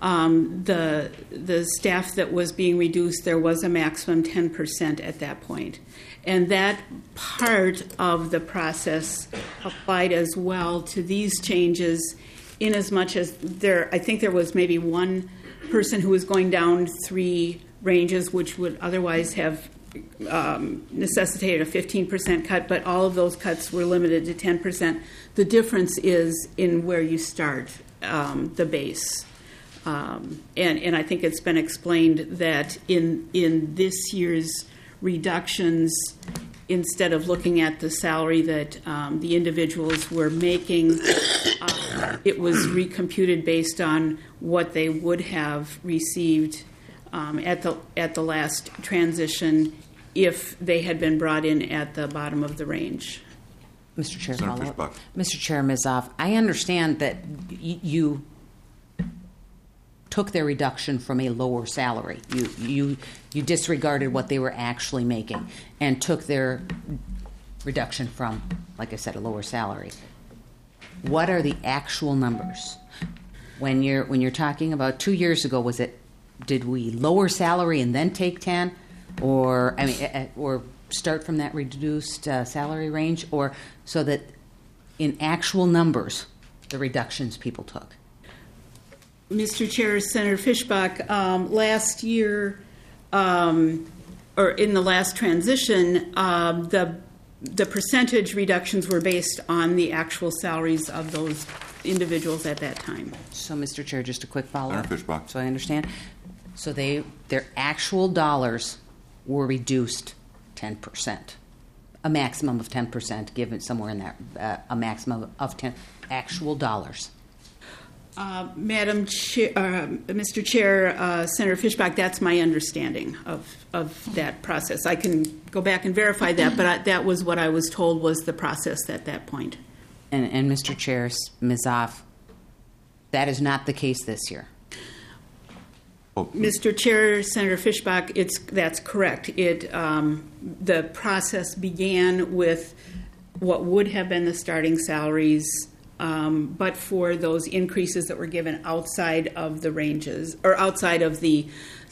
the staff that was being reduced, there was a maximum 10% at that point. And that part of the process applied as well to these changes, in as much as I think there was maybe one person who was going down 3 ranges, which would otherwise have necessitated a 15% cut, but all of those cuts were limited to 10%. The difference is in where you start, the base. And I think it's been explained that in this year's reductions, instead of looking at the salary that the individuals were making, it was recomputed based on what they would have received at the last transition if they had been brought in at the bottom of the range. Mr. Chair, Senator follow-up. Fischbach. Mr. Chair, Ms. Zoff, I understand that you took their reduction from a lower salary. You disregarded what they were actually making and took their reduction from, like I said, a lower salary. What are the actual numbers? When you're talking about 2 years ago, did we lower salary and then take 10, or start from that reduced salary range, or so that in actual numbers the reductions people took? Mr. Chair, Senator Fischbach, last year, or in the last transition, the percentage reductions were based on the actual salaries of those individuals at that time. So, Mr. Chair, just a quick follow-up. Senator Fischbach. So I understand. So their actual dollars were reduced 10%, a maximum of 10%, given somewhere in there, a maximum of 10 actual dollars. Madam Chair, Mr. Chair, Senator Fischbach, that's my understanding of that process. I can go back and verify that, but that was what I was told was the process at that point. And Mr. Chair, Ms. Zoff, that is not the case this year. Mr. Chair, Senator Fischbach, that's correct. The process began with what would have been the starting salaries, but for those increases that were given outside of the ranges, or outside of the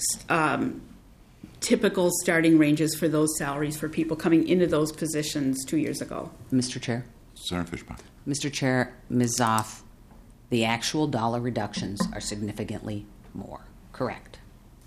typical starting ranges for those salaries for people coming into those positions 2 years ago. Mr. Chair. Senator Fischbach. Mr. Chair, Ms. Zoff, the actual dollar reductions are significantly more. Correct.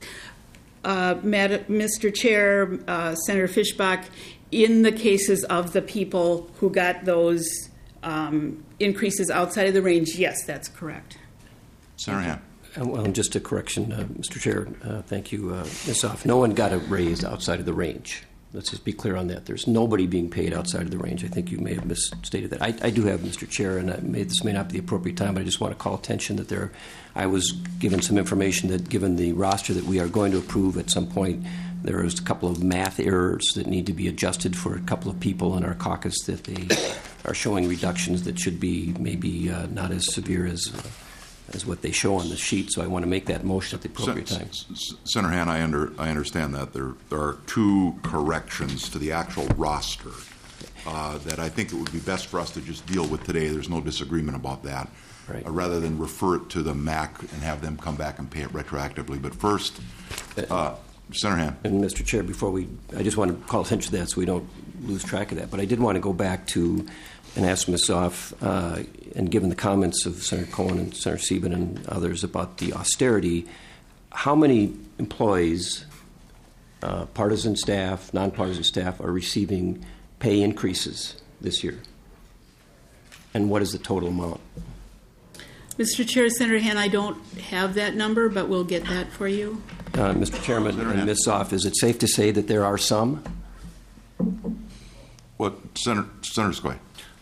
Mr. Chair, Senator Fischbach, in the cases of the people who got those increases outside of the range, yes, that's correct. Senator Han. Well, just a correction, Mr. Chair. Thank you, Ms. Zoff. No one got a raise outside of the range. Let's just be clear on that. There's nobody being paid outside of the range. I think you may have misstated that. I do have, Mr. Chair, and this may not be the appropriate time, but I just want to call attention that I was given some information that given the roster that we are going to approve at some point, there is a couple of math errors that need to be adjusted for a couple of people in our caucus, that they are showing reductions that should be maybe not as severe as what they show on the sheet. So I want to make that motion at the appropriate time. Senator Han, I understand that there are 2 corrections to the actual roster that I think it would be best for us to just deal with today. There's no disagreement about that. Right. Rather than refer it to the MAC and have them come back and pay it retroactively. But first, Senator Han. And Mr. Chair, I just want to call attention to that so we don't lose track of that. But I did want to go back to and ask Ms. Zoff, and given the comments of Senator Cohen and Senator Sieben and others about the austerity, how many employees, partisan staff, nonpartisan staff, are receiving pay increases this year? And what is the total amount? Mr. Chair, Senator Han, I don't have that number, but we'll get that for you. Mr. Chairman and Ms. Zoff, is it safe to say that there are some? What, Senator Skoye?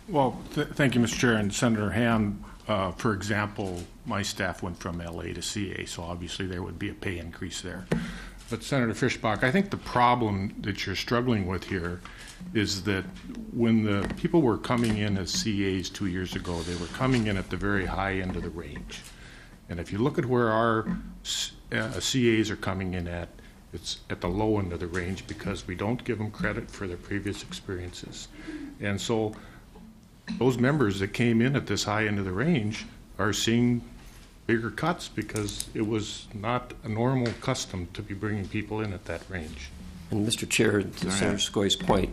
Well, thank you, Mr. Chair. And Senator Ham, for example, my staff went from LA to CA, so obviously there would be a pay increase there. But Senator Fischbach, I think the problem that you're struggling with here is that when the people were coming in as CAs 2 years ago, they were coming in at the very high end of the range. And if you look at where our CAs are coming in at, it's at the low end of the range because we don't give them credit for their previous experiences. And so those members that came in at this high end of the range are seeing bigger cuts because it was not a normal custom to be bringing people in at that range. And Mr. Chair, to Senator Skoye's point,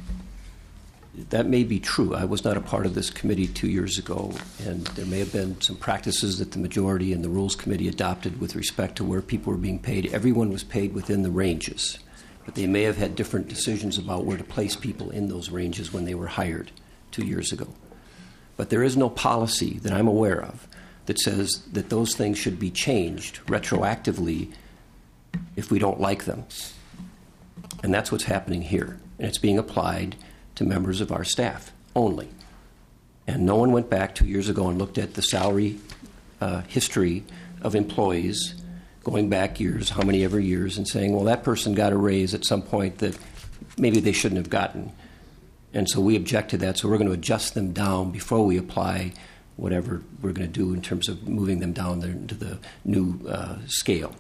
that may be true. I was not a part of this committee 2 years ago, and there may have been some practices that the majority and the Rules Committee adopted with respect to where people were being paid. Everyone was paid within the ranges, but they may have had different decisions about where to place people in those ranges when they were hired 2 years ago. But there is no policy that I'm aware of that says that those things should be changed retroactively if we don't like them. And that's what's happening here. And it's being applied to members of our staff only. And no one went back 2 years ago and looked at the salary history of employees going back years, how many ever years, and saying, well, that person got a raise at some point that maybe they shouldn't have gotten. And so we object to that, so we're going to adjust them down before we apply whatever we're going to do in terms of moving them down there into the new scale.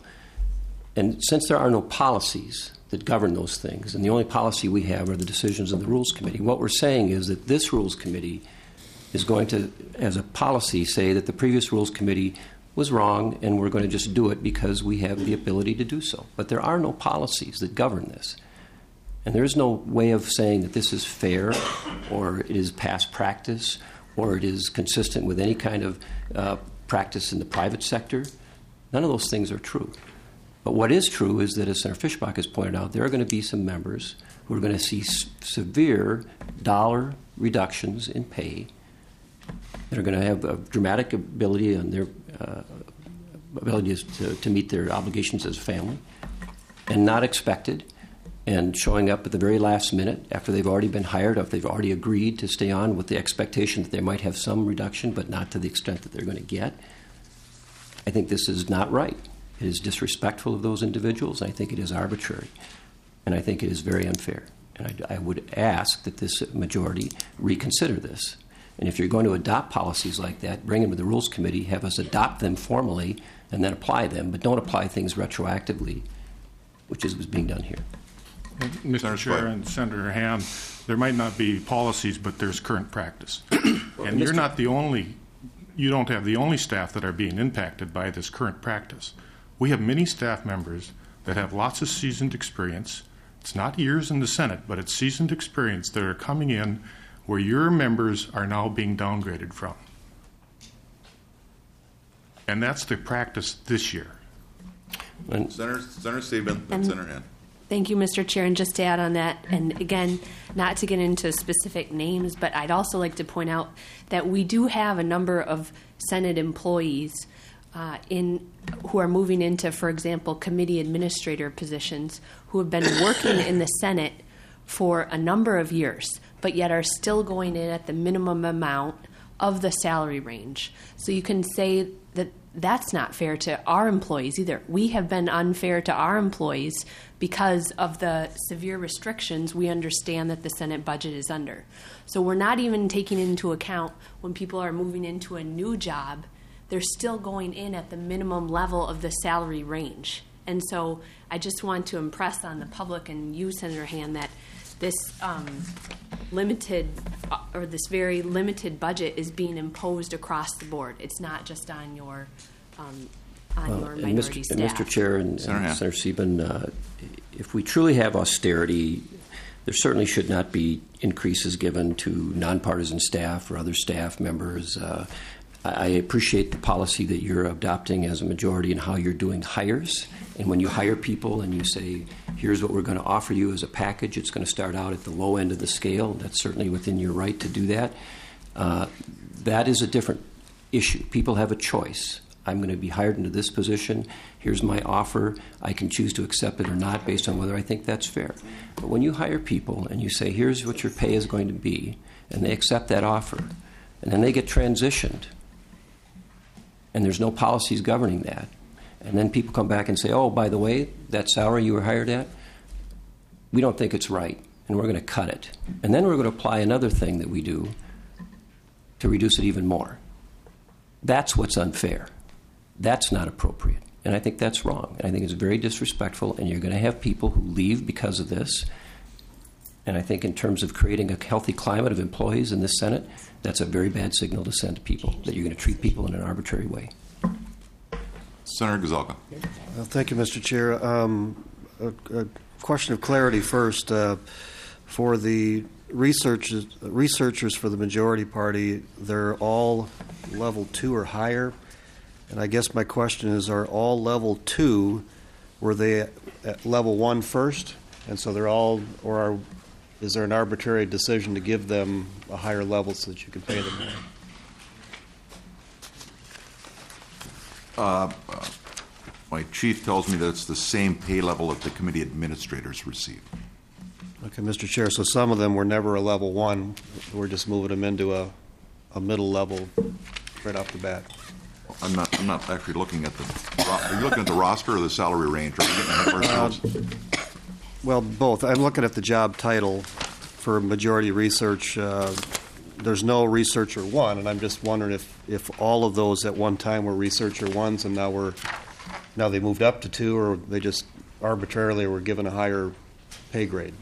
And since there are no policies that govern those things, and the only policy we have are the decisions of the Rules Committee, what we're saying is that this Rules Committee is going to, as a policy, say that the previous Rules Committee was wrong and we're going to just do it because we have the ability to do so. But there are no policies that govern this. And there is no way of saying that this is fair or it is past practice or it is consistent with any kind of practice in the private sector. None of those things are true. But what is true is that, as Senator Fischbach has pointed out, there are going to be some members who are going to see severe dollar reductions in pay that are going to have a dramatic ability on their abilities to meet their obligations as a family and not expected, and showing up at the very last minute after they've already been hired, or if they've already agreed to stay on with the expectation that they might have some reduction, but not to the extent that they're going to get. I think this is not right. It is disrespectful of those individuals. I think it is arbitrary. And I think it is very unfair. And I would ask that this majority reconsider this. And if you're going to adopt policies like that, bring them to the Rules Committee, have us adopt them formally, and then apply them, but don't apply things retroactively, which is what's being done here. Mr. Chair and Senator Ham, there might not be policies, but there's current practice. And you're not the only, you don't have the only staff that are being impacted by this current practice. We have many staff members that have lots of seasoned experience. It's not years in the Senate, but it's seasoned experience that are coming in where your members are now being downgraded from. And that's the practice this year. Senator Stephen and Senator Hand. Thank you, Mr. Chair. And just to add on that, and again, not to get into specific names, but I'd also like to point out that we do have a number of Senate employees who are moving into, for example, committee administrator positions who have been working in the Senate for a number of years, but yet are still going in at the minimum amount of the salary range. So you can say that that's not fair to our employees either. We have been unfair to our employees because of the severe restrictions we understand that the Senate budget is under. So we're not even taking into account when people are moving into a new job, they're still going in at the minimum level of the salary range. And so I just want to impress on the public and you, Senator Hand, that this limited or this very limited budget is being imposed across the board. It's not just on your minority staff. And Mr. Chair and Senator Sieben, if we truly have austerity, there certainly should not be increases given to nonpartisan staff or other staff members. I appreciate the policy that you're adopting as a majority and how you're doing hires. And when you hire people and you say, here's what we're going to offer you as a package, it's going to start out at the low end of the scale. That's certainly within your right to do that. That is a different issue. People have a choice. I'm going to be hired into this position. Here's my offer. I can choose to accept it or not based on whether I think that's fair. But when you hire people and you say, here's what your pay is going to be, and they accept that offer, and then they get transitioned, and there's no policies governing that, and then people come back and say, oh, by the way, that salary you were hired at, we don't think it's right, and we're going to cut it. And then we're going to apply another thing that we do to reduce it even more. That's what's unfair. That's not appropriate. And I think that's wrong. And I think it's very disrespectful, and you're going to have people who leave because of this. And I think in terms of creating a healthy climate of employees in this Senate, that's a very bad signal to send to people, that you're going to treat people in an arbitrary way. Senator Gazelka. Well, thank you, Mr. Chair. A question of clarity first. For the researchers for the majority party, they're all level 2 or higher. And I guess my question is, are all level 2, were they at level 1 first? And so they're all, or is there an arbitrary decision to give them a higher level so that you can pay them more? My chief tells me that it's the same pay level that the committee administrators receive. Okay, Mr. Chair, so some of them were never a level 1. We're just moving them into a middle level right off the bat. I'm not actually looking at the. Are you looking at the roster or the salary range? Are we getting ahead of ourselves? Well, both. I'm looking at the job title for majority research. There's no researcher 1, and I'm just wondering if all of those at one time were researcher 1s, and now they moved up to 2, or they just arbitrarily were given a higher pay grade.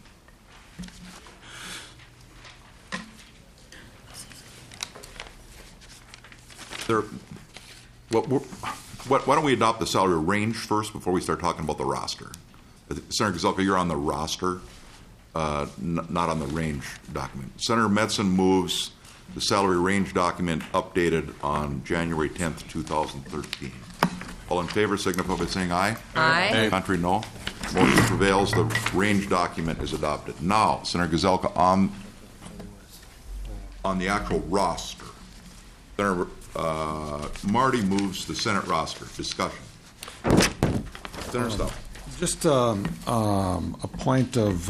Why don't we adopt the salary range first before we start talking about the roster? Senator Gazelka, you're on the roster, not on the range document. Senator Metzen moves the salary range document updated on January 10th, 2013. All in favor signify by saying aye. Aye. Contrary, no. Motion prevails. The range document is adopted. Now, Senator Gazelka, on the actual roster, Senator Marty moves the Senate roster. Discussion. Senator Stuff. Just a point of,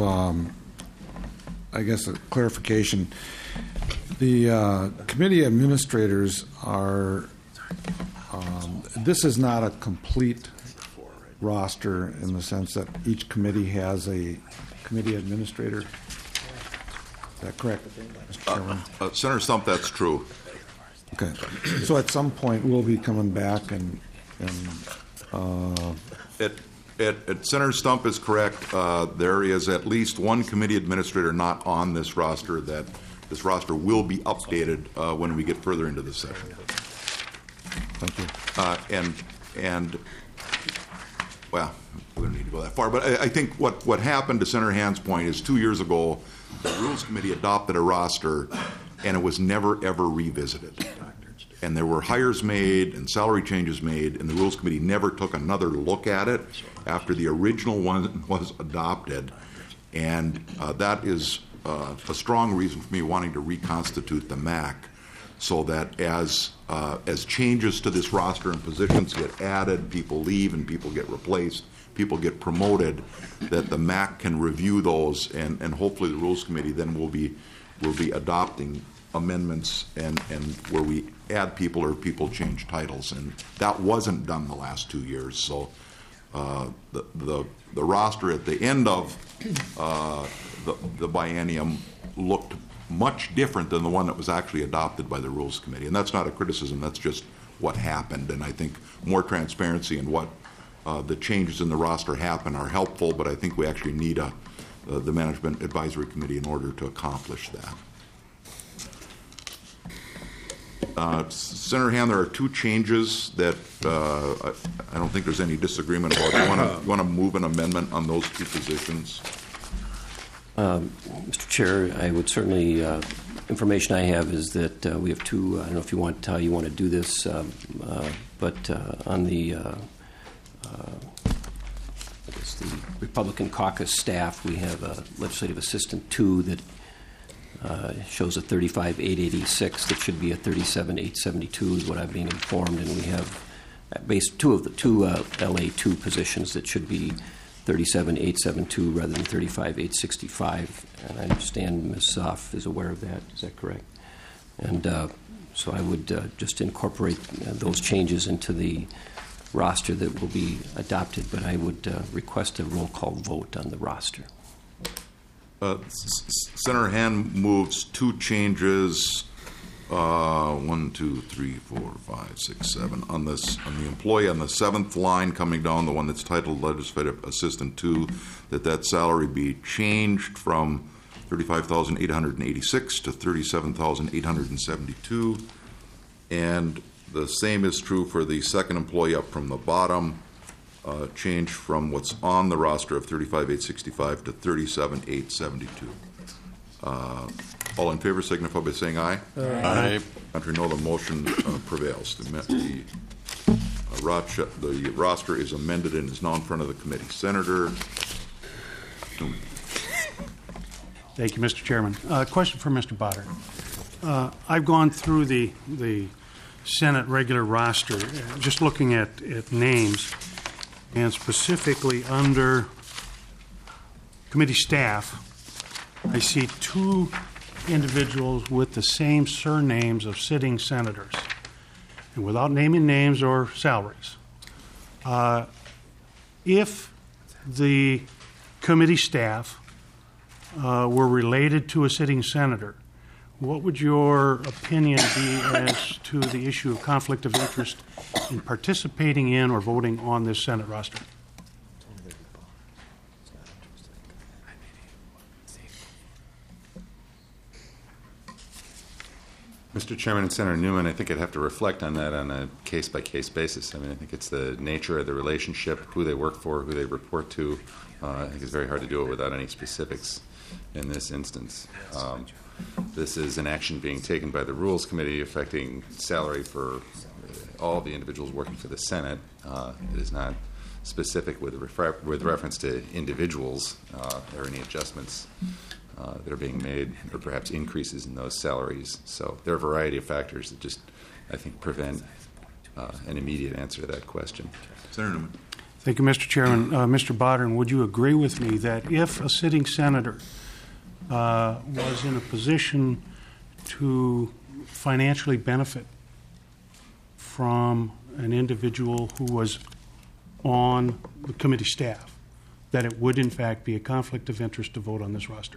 I guess, a clarification. The committee administrators are, this is not a complete roster in the sense that each committee has a committee administrator. Is that correct, Mr. Chairman? Senator Stump, that's true. Okay. So at some point, we'll be coming back and Senator Stump is correct. There is at least one committee administrator not on this roster. That this roster will be updated when we get further into the session. Thank you. And well, we don't need to go that far. But I think what happened, to Senator Hand's point, is 2 years ago, the Rules Committee adopted a roster, and it was never, ever revisited. And there were hires made and salary changes made, and the Rules Committee never took another look at it after the original one was adopted. And that is a strong reason for me wanting to reconstitute the MAC, so that as changes to this roster and positions get added, people leave and people get replaced, people get promoted, that the MAC can review those, and hopefully the Rules Committee then will be adopting amendments and where we add people or people change titles, and that wasn't done the last 2 years. So the roster at the end of the biennium looked much different than the one that was actually adopted by the Rules Committee, and that's not a criticism. That's just what happened, and I think more transparency in what the changes in the roster happen are helpful. But I think we actually need the Management Advisory Committee in order to accomplish that. Senator Hand, there are two changes that I don't think there's any disagreement about. You want to move an amendment on those two positions? Mr. Chair, I would certainly, information I have is that we have two, I don't know if you want how you want to do this, but on the, I guess the Republican caucus staff, we have a legislative assistant 2 that shows a 35,886 that should be a 37,872 is what I'm being informed, and we have two LA2 positions that should be 37,872 rather than 35,865. And I understand Ms. Zoff is aware of that. Is that correct? And so I would just incorporate those changes into the roster that will be adopted, but I would request a roll call vote on the roster. Senator Hand moves two changes. 1, 2, 3, 4, 5, 6, 7. On the employee on the 7th line coming down, the one that's titled Legislative Assistant 2, that salary be changed from $35,886 to $37,872. And the same is true for the second employee up from the bottom, change from what's on the roster of $35,865 to $37,872. All in favor signify by saying aye. Aye. Contrary, no. The motion prevails. The roster is amended and is now in front of the committee. Senator Newman. Thank you, Mr. Chairman. Question for Mr. Botter. I've gone through the Senate regular roster, just looking at names, and specifically under committee staff, I see two individuals with the same surnames of sitting senators, and without naming names or salaries. If the committee staff were related to a sitting senator, what would your opinion be as to the issue of conflict of interest in participating in or voting on this Senate roster? Mr. Chairman and Senator Newman, I think I'd have to reflect on that on a case-by-case basis. I mean, I think it's the nature of the relationship, who they work for, who they report to. I think it's very hard to do it without any specifics in this instance. This is an action being taken by the Rules Committee affecting salary for all the individuals working for the Senate. It is not specific with reference to individuals or any adjustments that are being made, or perhaps increases in those salaries. So there are a variety of factors that just, I think, prevent an immediate answer to that question. Senator Newman. Thank you, Mr. Chairman. Mr. Bodden, would you agree with me that if a sitting senator was in a position to financially benefit from an individual who was on the committee staff, that it would in fact be a conflict of interest to vote on this roster?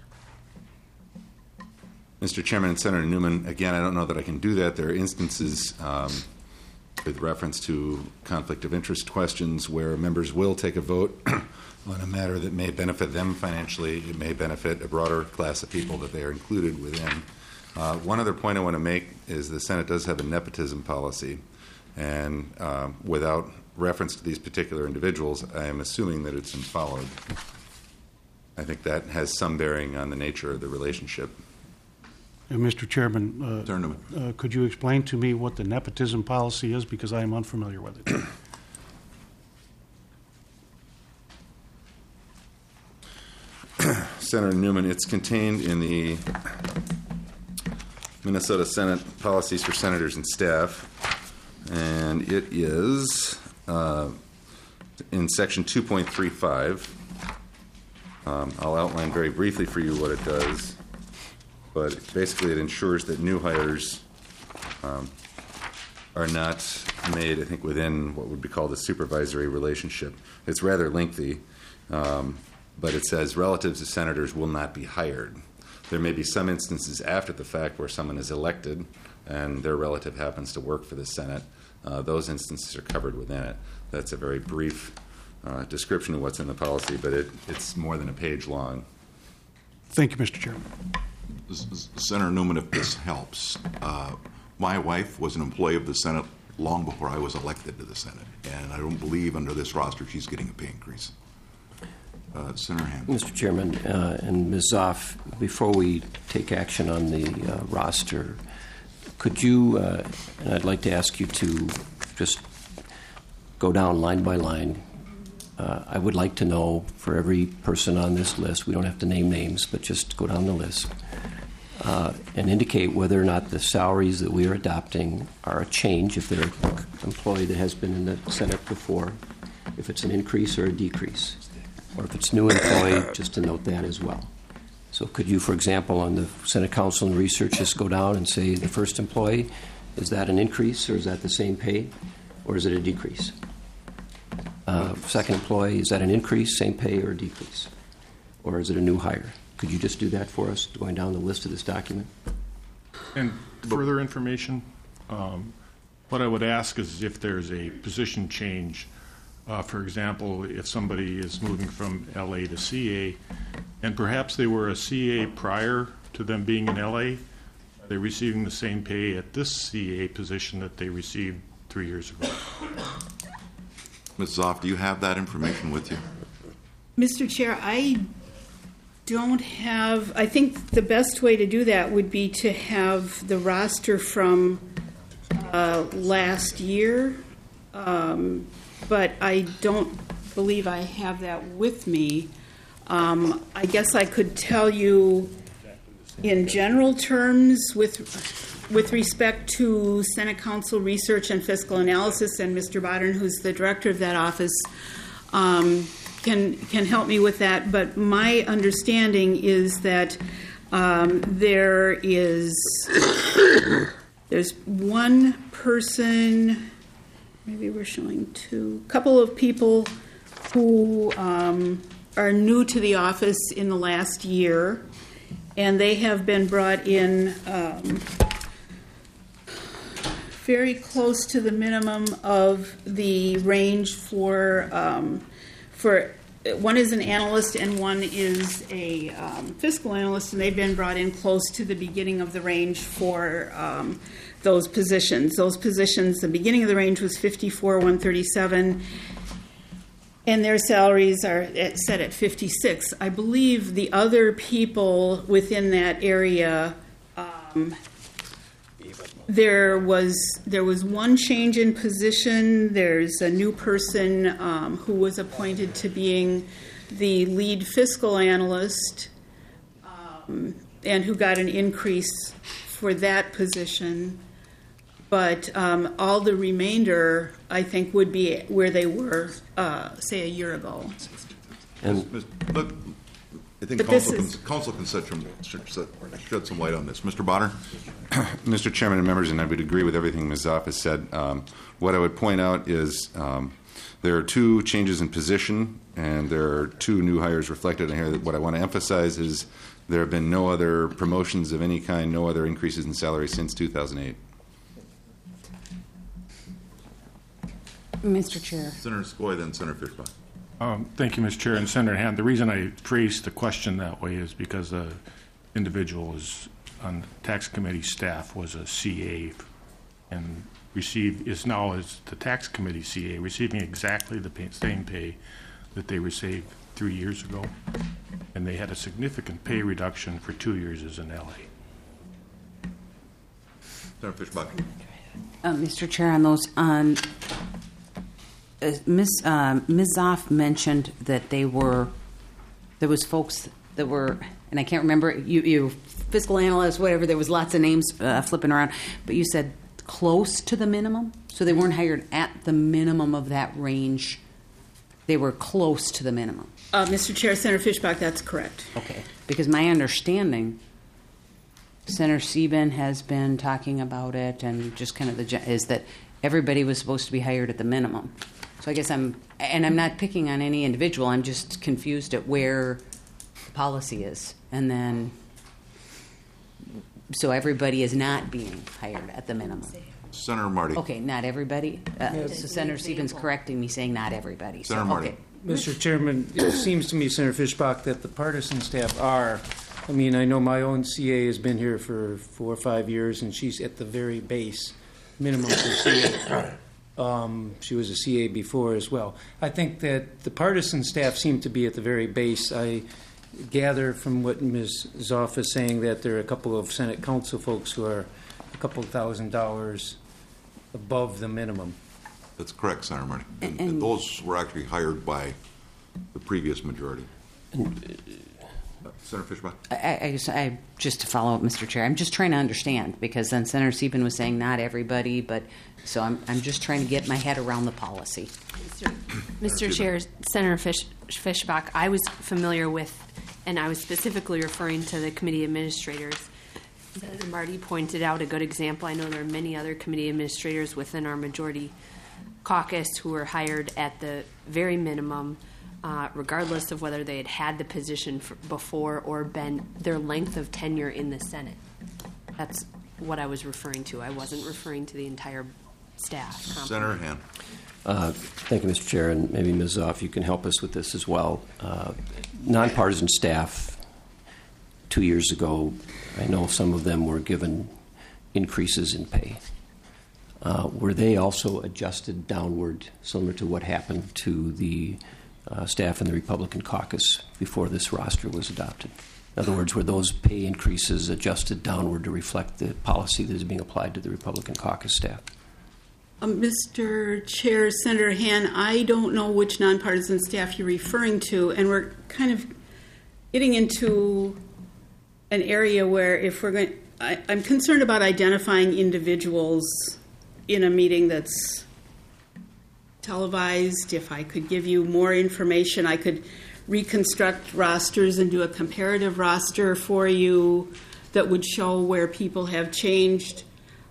Mr. Chairman and Senator Newman, again, I don't know that I can do that. There are instances with reference to conflict of interest questions where members will take a vote on a matter that may benefit them financially. It may benefit a broader class of people that they are included within. One other point I want to make is the Senate does have a nepotism policy, and without reference to these particular individuals, I am assuming that it's been followed. I think that has some bearing on the nature of the relationship. Mr. Chairman, could you explain to me what the nepotism policy is, because I am unfamiliar with it? Senator Newman, it's contained in the Minnesota Senate Policies for Senators and Staff, and it is in Section 2.35. I'll outline very briefly for you what it does. But basically it ensures that new hires are not made, I think, within what would be called a supervisory relationship. It's rather lengthy, but it says relatives of senators will not be hired. There may be some instances after the fact where someone is elected and their relative happens to work for the Senate. Those instances are covered within it. That's a very brief description of what's in the policy, but it's more than a page long. Thank you, Mr. Chairman. Senator Newman, if this helps, my wife was an employee of the Senate long before I was elected to the Senate, and I don't believe under this roster she's getting a pay increase. Senator Hand. Mr. Chairman and Ms. Zoff, before we take action on the roster, could you, and I'd like to ask you to just go down line by line. I would like to know for every person on this list, we don't have to name names, but just go down the list, and indicate whether or not the salaries that we are adopting are a change, if they're an employee that has been in the Senate before, if it's an increase or a decrease. Or if it's new employee, just to note that as well. So could you, for example, on the Senate Council and Research, just go down and say the first employee, is that an increase or is that the same pay or is it a decrease? Second employee, is that an increase, same pay, or a decrease? Or is it a new hire? Could you just do that for us, going down the list of this document? And further information, what I would ask is if there's a position change, for example, if somebody is moving from LA to CA, and perhaps they were a CA prior to them being in LA, are they receiving the same pay at this CA position that they received 3 years ago? Ms. Zoff, do you have that information with you? Mr. Chair, I don't have, I think the best way to do that would be to have the roster from last year, but I don't believe I have that with me. I guess I could tell you in general terms with respect to Senate Council Research and Fiscal Analysis, and Mr. Bodden, who's the director of that office, can help me with that. But my understanding is that there's one person, maybe we're showing two, couple of people who are new to the office in the last year, and they have been brought in very close to the minimum of the range for one is an analyst and one is a fiscal analyst, and they've been brought in close to the beginning of the range for those positions. Those positions, the beginning of the range was $54,137, and their salaries are set at $56,000. I believe the other people within that area, there was one change in position. There's a new person who was appointed to being the lead fiscal analyst, and who got an increase for that position. But all the remainder, I think, would be where they were, say, a year ago. And look, I think council can shed some light on this. Mr. Bonner? Mr. Chairman and members, and I would agree with everything Ms. Zoff has said. What I would point out is there are two changes in position, and there are two new hires reflected in here. What I want to emphasize is there have been no other promotions of any kind, no other increases in salary since 2008. Mr. Chair. Senator Skoye, then Senator Fischbach. Thank you, Mr. Chair. And Senator Hand, the reason I phrased the question that way is because the individual is on the tax committee staff was a CA and is now as the tax committee CA receiving exactly the same pay that they received 3 years ago, and they had a significant pay reduction for 2 years as an LA. Senator Fischbach. Mr. Chair, on those, Ms. Zoff mentioned that there was folks that were, and I can't remember, you fiscal analysts, whatever, there was lots of names flipping around, but you said close to the minimum? So they weren't hired at the minimum of that range. They were close to the minimum. Mr. Chair, Senator Fischbach, that's correct. Okay, because my understanding, Senator Sieben has been talking about it, and just kind of is that everybody was supposed to be hired at the minimum. So I guess I'm not picking on any individual. I'm just confused at where the policy is, and then so everybody is not being hired at the minimum. Senator Marty. Okay, not everybody. So Senator Stevens correcting me, saying not everybody. Senator Marty. Okay. Mr. Chairman, it seems to me, Senator Fischbach, that the partisan staff are. I mean, I know my own CA has been here for 4 or 5 years, and she's at the very base minimum for CA. She was a CA before as well. I think that the partisan staff seem to be at the very base. I gather from what Ms. Zoff is saying that there are a couple of Senate council folks who are a couple $1,000s above the minimum. That's correct, Senator Marty. And those were actually hired by the previous majority. Senator Fischbach? I just to follow up, Mr. Chair, I'm just trying to understand, because then Senator Sieben was saying not everybody, but so I'm just trying to get my head around the policy. Mr. Chair, Senator Fischbach, I was familiar with, and I was specifically referring to the committee administrators. Senator Marty pointed out a good example. I know there are many other committee administrators within our majority caucus who were hired at the very minimum, regardless of whether they had had the position before or been their length of tenure in the Senate. That's what I was referring to. I wasn't referring to the entire staff. Senator Hand. Thank you, Mr. Chair, and maybe Ms. Zoff, you can help us with this as well. Nonpartisan staff, 2 years ago, I know some of them were given increases in pay. Were they also adjusted downward, similar to what happened to the staff in the Republican caucus before this roster was adopted? In other words, were those pay increases adjusted downward to reflect the policy that is being applied to the Republican caucus staff? Mr. Chair, Senator Han, I don't know which nonpartisan staff you're referring to, and we're kind of getting into an area where if we're going, I'm concerned about identifying individuals in a meeting that's televised. If I could give you more information, I could reconstruct rosters and do a comparative roster for you that would show where people have changed.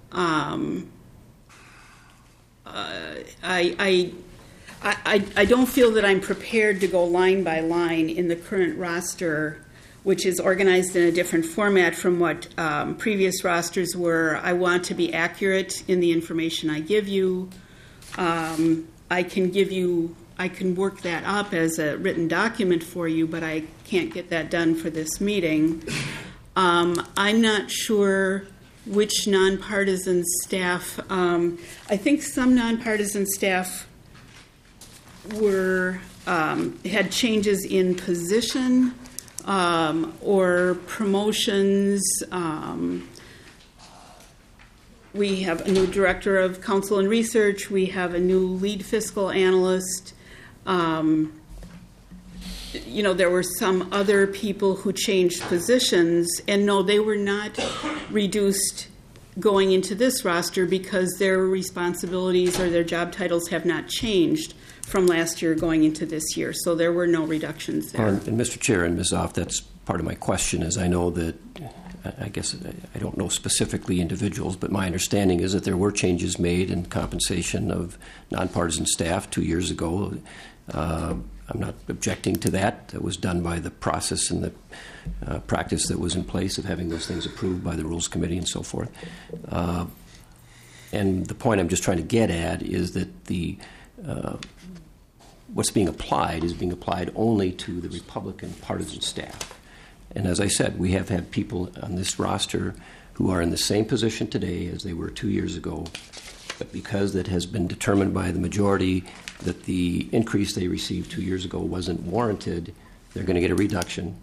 I don't feel that I'm prepared to go line by line in the current roster, which is organized in a different format from what previous rosters were. I want to be accurate in the information I give you. I can work that up as a written document for you, but I can't get that done for this meeting. I'm not sure which nonpartisan staff. I think some nonpartisan staff had changes in position or promotions. We have a new director of counsel and research. We have a new lead fiscal analyst. There were some other people who changed positions, and no, they were not reduced going into this roster because their responsibilities or their job titles have not changed from last year going into this year. So there were no reductions there. And Mr. Chair and Ms. Zoff, that's part of my question is I know that, I guess I don't know specifically individuals, but my understanding is that there were changes made in compensation of nonpartisan staff 2 years ago. I'm not objecting to that. That was done by the process and the practice that was in place of having those things approved by the Rules Committee and so forth. And the point I'm just trying to get at is that what's being applied is being applied only to the Republican partisan staff. And as I said, we have had people on this roster who are in the same position today as they were 2 years ago, but because that has been determined by the majority that the increase they received 2 years ago wasn't warranted, they're going to get a reduction.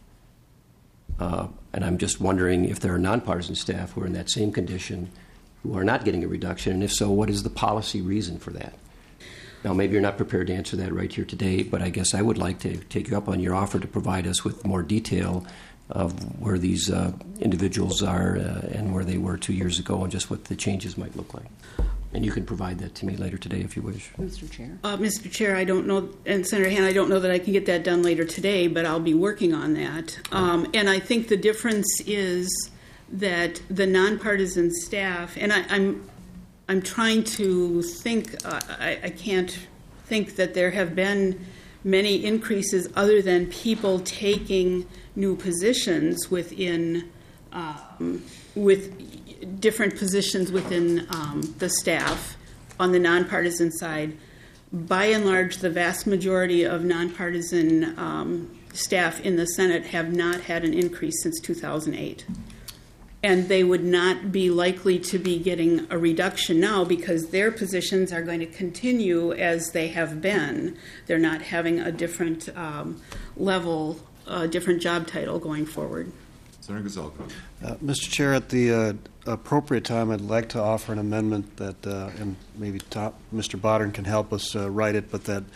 And I'm just wondering if there are nonpartisan staff who are in that same condition who are not getting a reduction, and if so, what is the policy reason for that? Now, maybe you're not prepared to answer that right here today, but I guess I would like to take you up on your offer to provide us with more detail of where these individuals are and where they were 2 years ago and just what the changes might look like. And you can provide that to me later today if you wish. Mr. Chair. Mr. Chair, I don't know, and Senator Han, I don't know that I can get that done later today, but I'll be working on that. And I think the difference is that the nonpartisan staff, and I'm trying to think, I can't think that there have been many increases other than people taking new positions within, with different positions within the staff on the nonpartisan side. By and large, the vast majority of nonpartisan staff in the Senate have not had an increase since 2008. And they would not be likely to be getting a reduction now because their positions are going to continue as they have been. They're not having a different level, different job title going forward. Senator Gazelka. Mr. Chair, at the appropriate time, I'd like to offer an amendment that, and maybe Mr. Bodden can help us write it, but that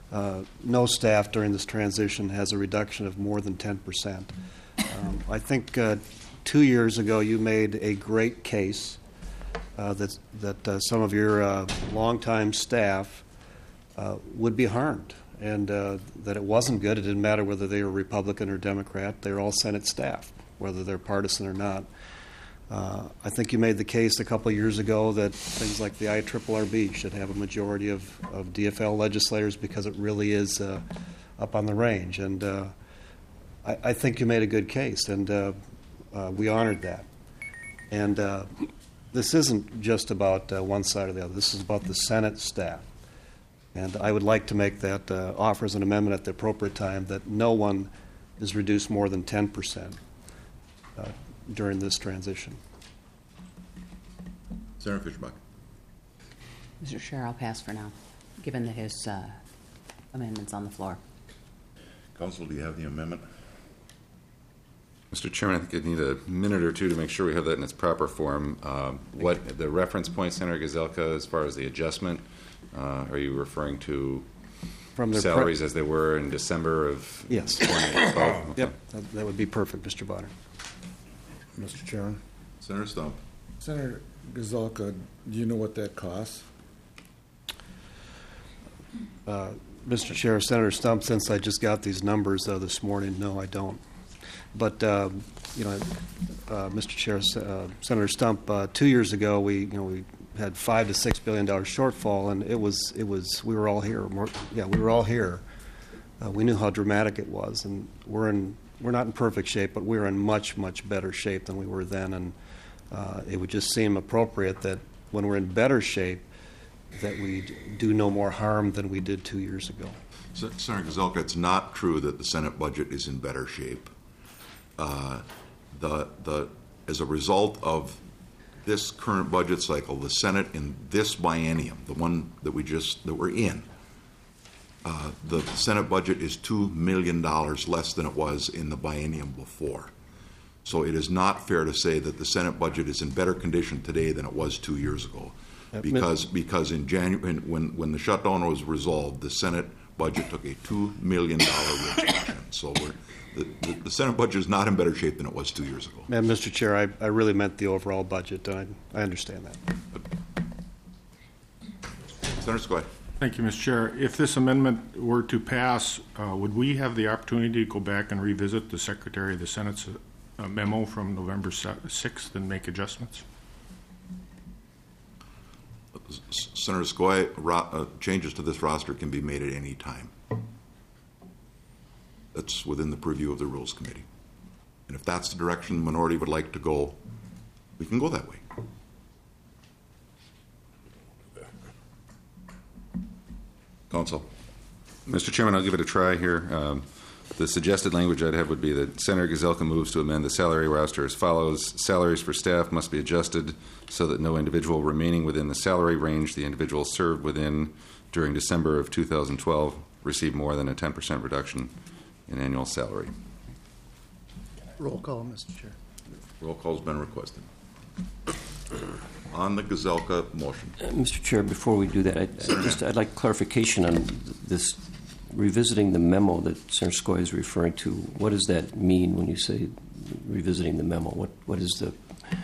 no staff during this transition has a reduction of more than 10%. I think 2 years ago you made a great case that some of your longtime staff would be harmed, and that it wasn't good. It didn't matter whether they were Republican or Democrat. They were all Senate staff, whether they're partisan or not. I think you made the case a couple of years ago that things like the IRRB should have a majority of DFL legislators because it really is up on the range. And I think you made a good case, and we honored that. And this isn't just about one side or the other. This is about the Senate staff. And I would like to make that offer as an amendment at the appropriate time that no one is reduced more than 10% during this transition. Senator Fischbach. Mr. Chair, I'll pass for now, given that his amendment's on the floor. Council, do you have the amendment? Mr. Chairman, I think I need a minute or two to make sure we have that in its proper form. What the reference point, Senator Gazelka, as far as the adjustment, are you referring to From their salaries as they were in December of Yes. 2012? Okay. Yep, that would be perfect, Mr. Bonner. Mr. Chairman. Senator Stump. Senator Gazelka, do you know what that costs? Mr. Chair, Senator Stump, since I just got these numbers this morning, no, I don't. But Mr. Chair, Senator Stump, 2 years ago we had $5 to $6 billion shortfall, and it was we were all here. We were all here. We knew how dramatic it was, and we're not in perfect shape, but we're in much better shape than we were then. And it would just seem appropriate that when we're in better shape, that we do no more harm than we did 2 years ago. Senator Gazelka, it's not true that the Senate budget is in better shape. As a result of this current budget cycle, the Senate in this biennium, the one that we're in, the Senate budget is $2 million less than it was in the biennium before. So it is not fair to say that the Senate budget is in better condition today than it was 2 years ago, because in January, when the shutdown was resolved, the Senate budget took a $2 million reduction. So the Senate budget is not in better shape than it was 2 years ago. And Mr. Chair, I really meant the overall budget. I understand that. Senator Skoye. Thank you, Mr. Chair. If this amendment were to pass, would we have the opportunity to go back and revisit the Secretary of the Senate's memo from November 6th and make adjustments? Senator Skoye, changes to this roster can be made at any time. That's within the purview of the Rules Committee. And if that's the direction the minority would like to go, we can go that way. Council. Mr. Chairman, I'll give it a try here. The suggested language I'd have would be that Senator Gazelka moves to amend the salary roster as follows. Salaries for staff must be adjusted so that no individual remaining within the salary range the individual served within during December of 2012 receive more than a 10% reduction in annual salary. Roll call, Mr. Chair. Roll call's been requested. On the Gazelka motion. Mr. Chair, before we do that, I'd like clarification on this, revisiting the memo that Senator Skoye is referring to. What does that mean when you say revisiting the memo? What is the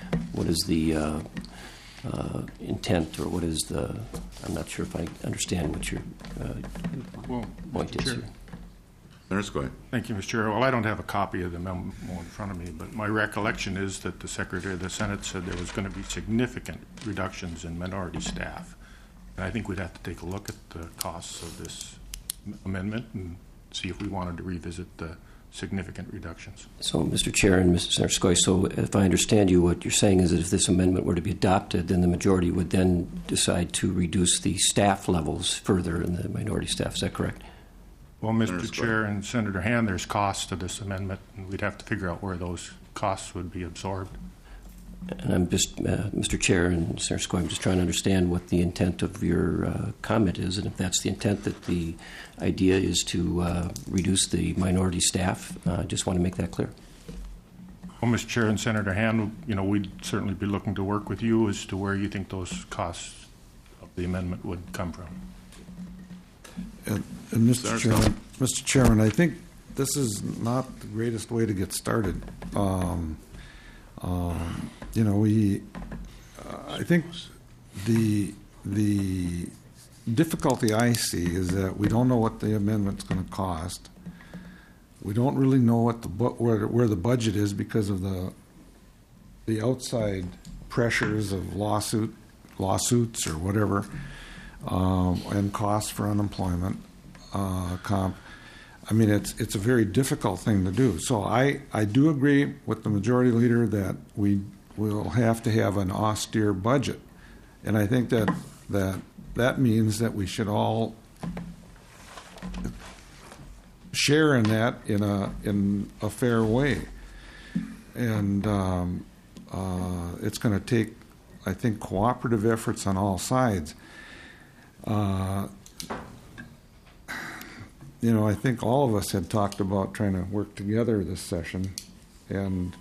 intent, or what is the? I'm not sure if I understand what your point is here. Senator Skoye. Thank you, Mr. Chair. Well, I don't have a copy of the memo in front of me, but my recollection is that the Secretary of the Senate said there was going to be significant reductions in minority staff. And I think we'd have to take a look at the costs of this amendment and see if we wanted to revisit the significant reductions. So, Mr. Chair and Mr. Senator Skoye, so if I understand you, what you're saying is that if this amendment were to be adopted, then the majority would then decide to reduce the staff levels further in the minority staff. Is that correct? Well, Mr. Chair and Senator Hand, there's costs to this amendment, and we'd have to figure out where those costs would be absorbed. And I'm just, Mr. Chair and Senator Skoye, I'm just trying to understand what the intent of your comment is, and if that's the intent that the idea is to reduce the minority staff. I just want to make that clear. Well, Mr. Chair and Senator Hand, we'd certainly be looking to work with you as to where you think those costs of the amendment would come from. And Senator Mr. Chairman, I think this is not the greatest way to get started. I think the difficulty I see is that we don't know what the amendment's going to cost. We don't really know where the budget is because of the outside pressures of lawsuits or whatever, and costs for unemployment comp. I mean, it's a very difficult thing to do. So I do agree with the majority leader that we will have to have an austere budget, and I think that means that we should all share in that in a fair way, and it's going to take, I think, cooperative efforts on all sides. I think all of us had talked about trying to work together this session, and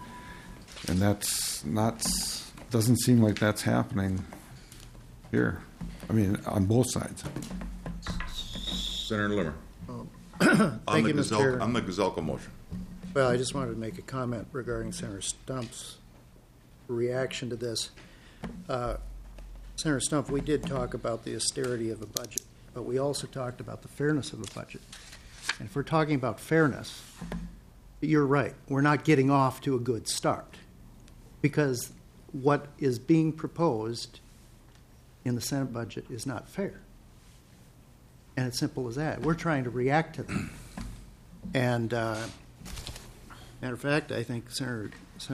doesn't seem like that's happening here. I mean, on both sides. Senator Limmer. Thank you, Mr. Chair. On the Gazelka motion. Well, I just wanted to make a comment regarding Senator Stumpf's reaction to this. Senator Stumpf, we did talk about the austerity of a budget, but we also talked about the fairness of a budget. And if we're talking about fairness, you're right. We're not getting off to a good start because what is being proposed in the Senate budget is not fair. And it's simple as that. We're trying to react to them. And matter of fact, I think Senator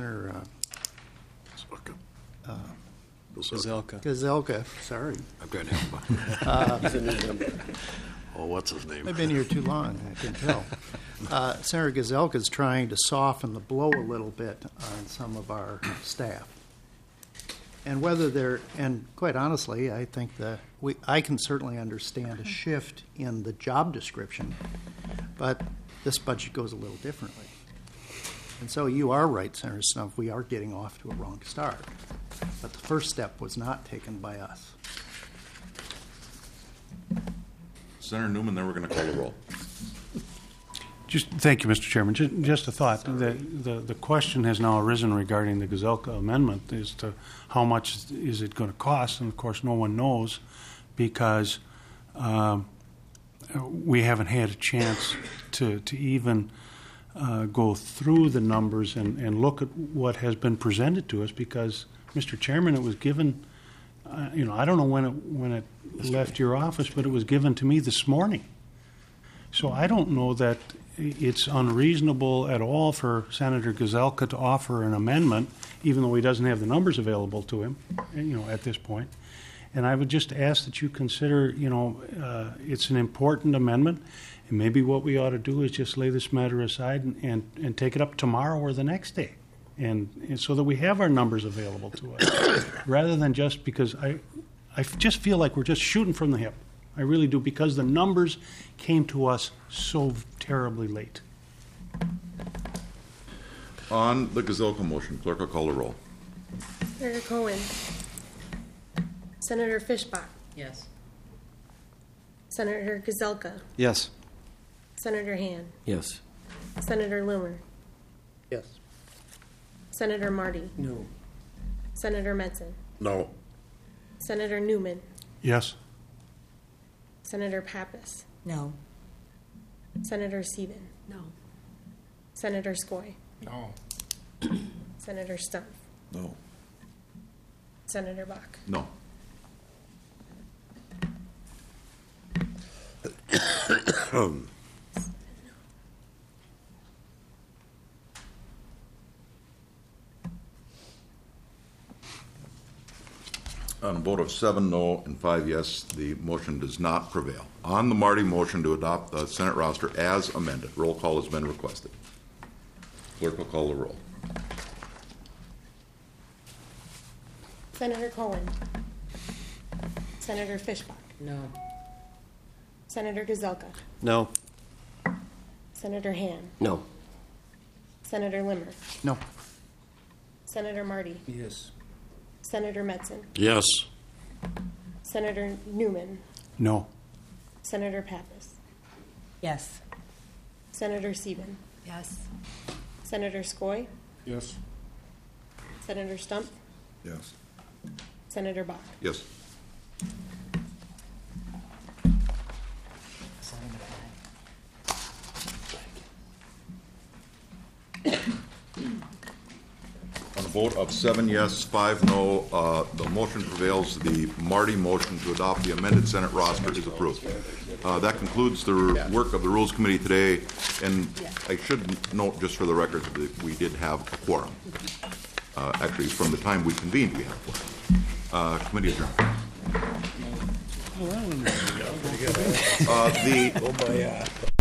Gazelka, sorry. I've got help. Oh, what's his name? I've been here too long, I can tell. Senator Gazelka is trying to soften the blow a little bit on some of our staff. And and quite honestly, I think I can certainly understand a shift in the job description, but this budget goes a little differently. And so you are right, Senator Stumpf, we are getting off to a wrong start. But the first step was not taken by us. Senator Newman, then we're going to call the roll. Thank you, Mr. Chairman. Just a thought. The question has now arisen regarding the Gazelka amendment as to how much is it going to cost, and of course no one knows because we haven't had a chance to even go through the numbers and look at what has been presented to us because, Mr. Chairman, it was given, I don't know when it left your office, but it was given to me this morning. So I don't know that it's unreasonable at all for Senator Gazelka to offer an amendment, even though he doesn't have the numbers available to him, at this point. And I would just ask that you consider, it's an important amendment, and maybe what we ought to do is just lay this matter aside and take it up tomorrow or the next day, and so that we have our numbers available to us, rather than just because I just feel like we're just shooting from the hip. I really do, because the numbers came to us so terribly late. On the Gazelka motion, clerk will call the roll. Senator Cohen. Senator Fischbach. Yes. Senator Gazelka. Yes. Senator Hand. Yes. Senator Loomer. Yes. Senator Marty. No. Senator Metzen. No. Senator Newman. Yes. Senator Pappas. No. Senator Sieben. No. Senator Skoye. No. Senator Stumpf. No. Senator Bach. No. On a vote of 7 no and 5 yes, the motion does not prevail. On the Marty motion to adopt the Senate roster as amended, roll call has been requested. Clerk will call the roll. Senator Cohen. Senator Fischbach. No. Senator Gazelka. No. Senator Hand. No. Senator Limmer. No. Senator Marty. Yes. Senator Metzen. Yes. Senator Newman. No. Senator Pappas. Yes. Senator Sieben, Yes. Senator Skoye, Yes. Senator Stump, Yes. Senator Bach. Yes. On a vote of 7 yes, 5 no, the motion prevails. The Marty motion to adopt the amended Senate roster is approved. That concludes the work of the Rules Committee today, and I should note just for the record that we did have a quorum. Actually, from the time we convened, we had a quorum. Committee adjourned. Oh, my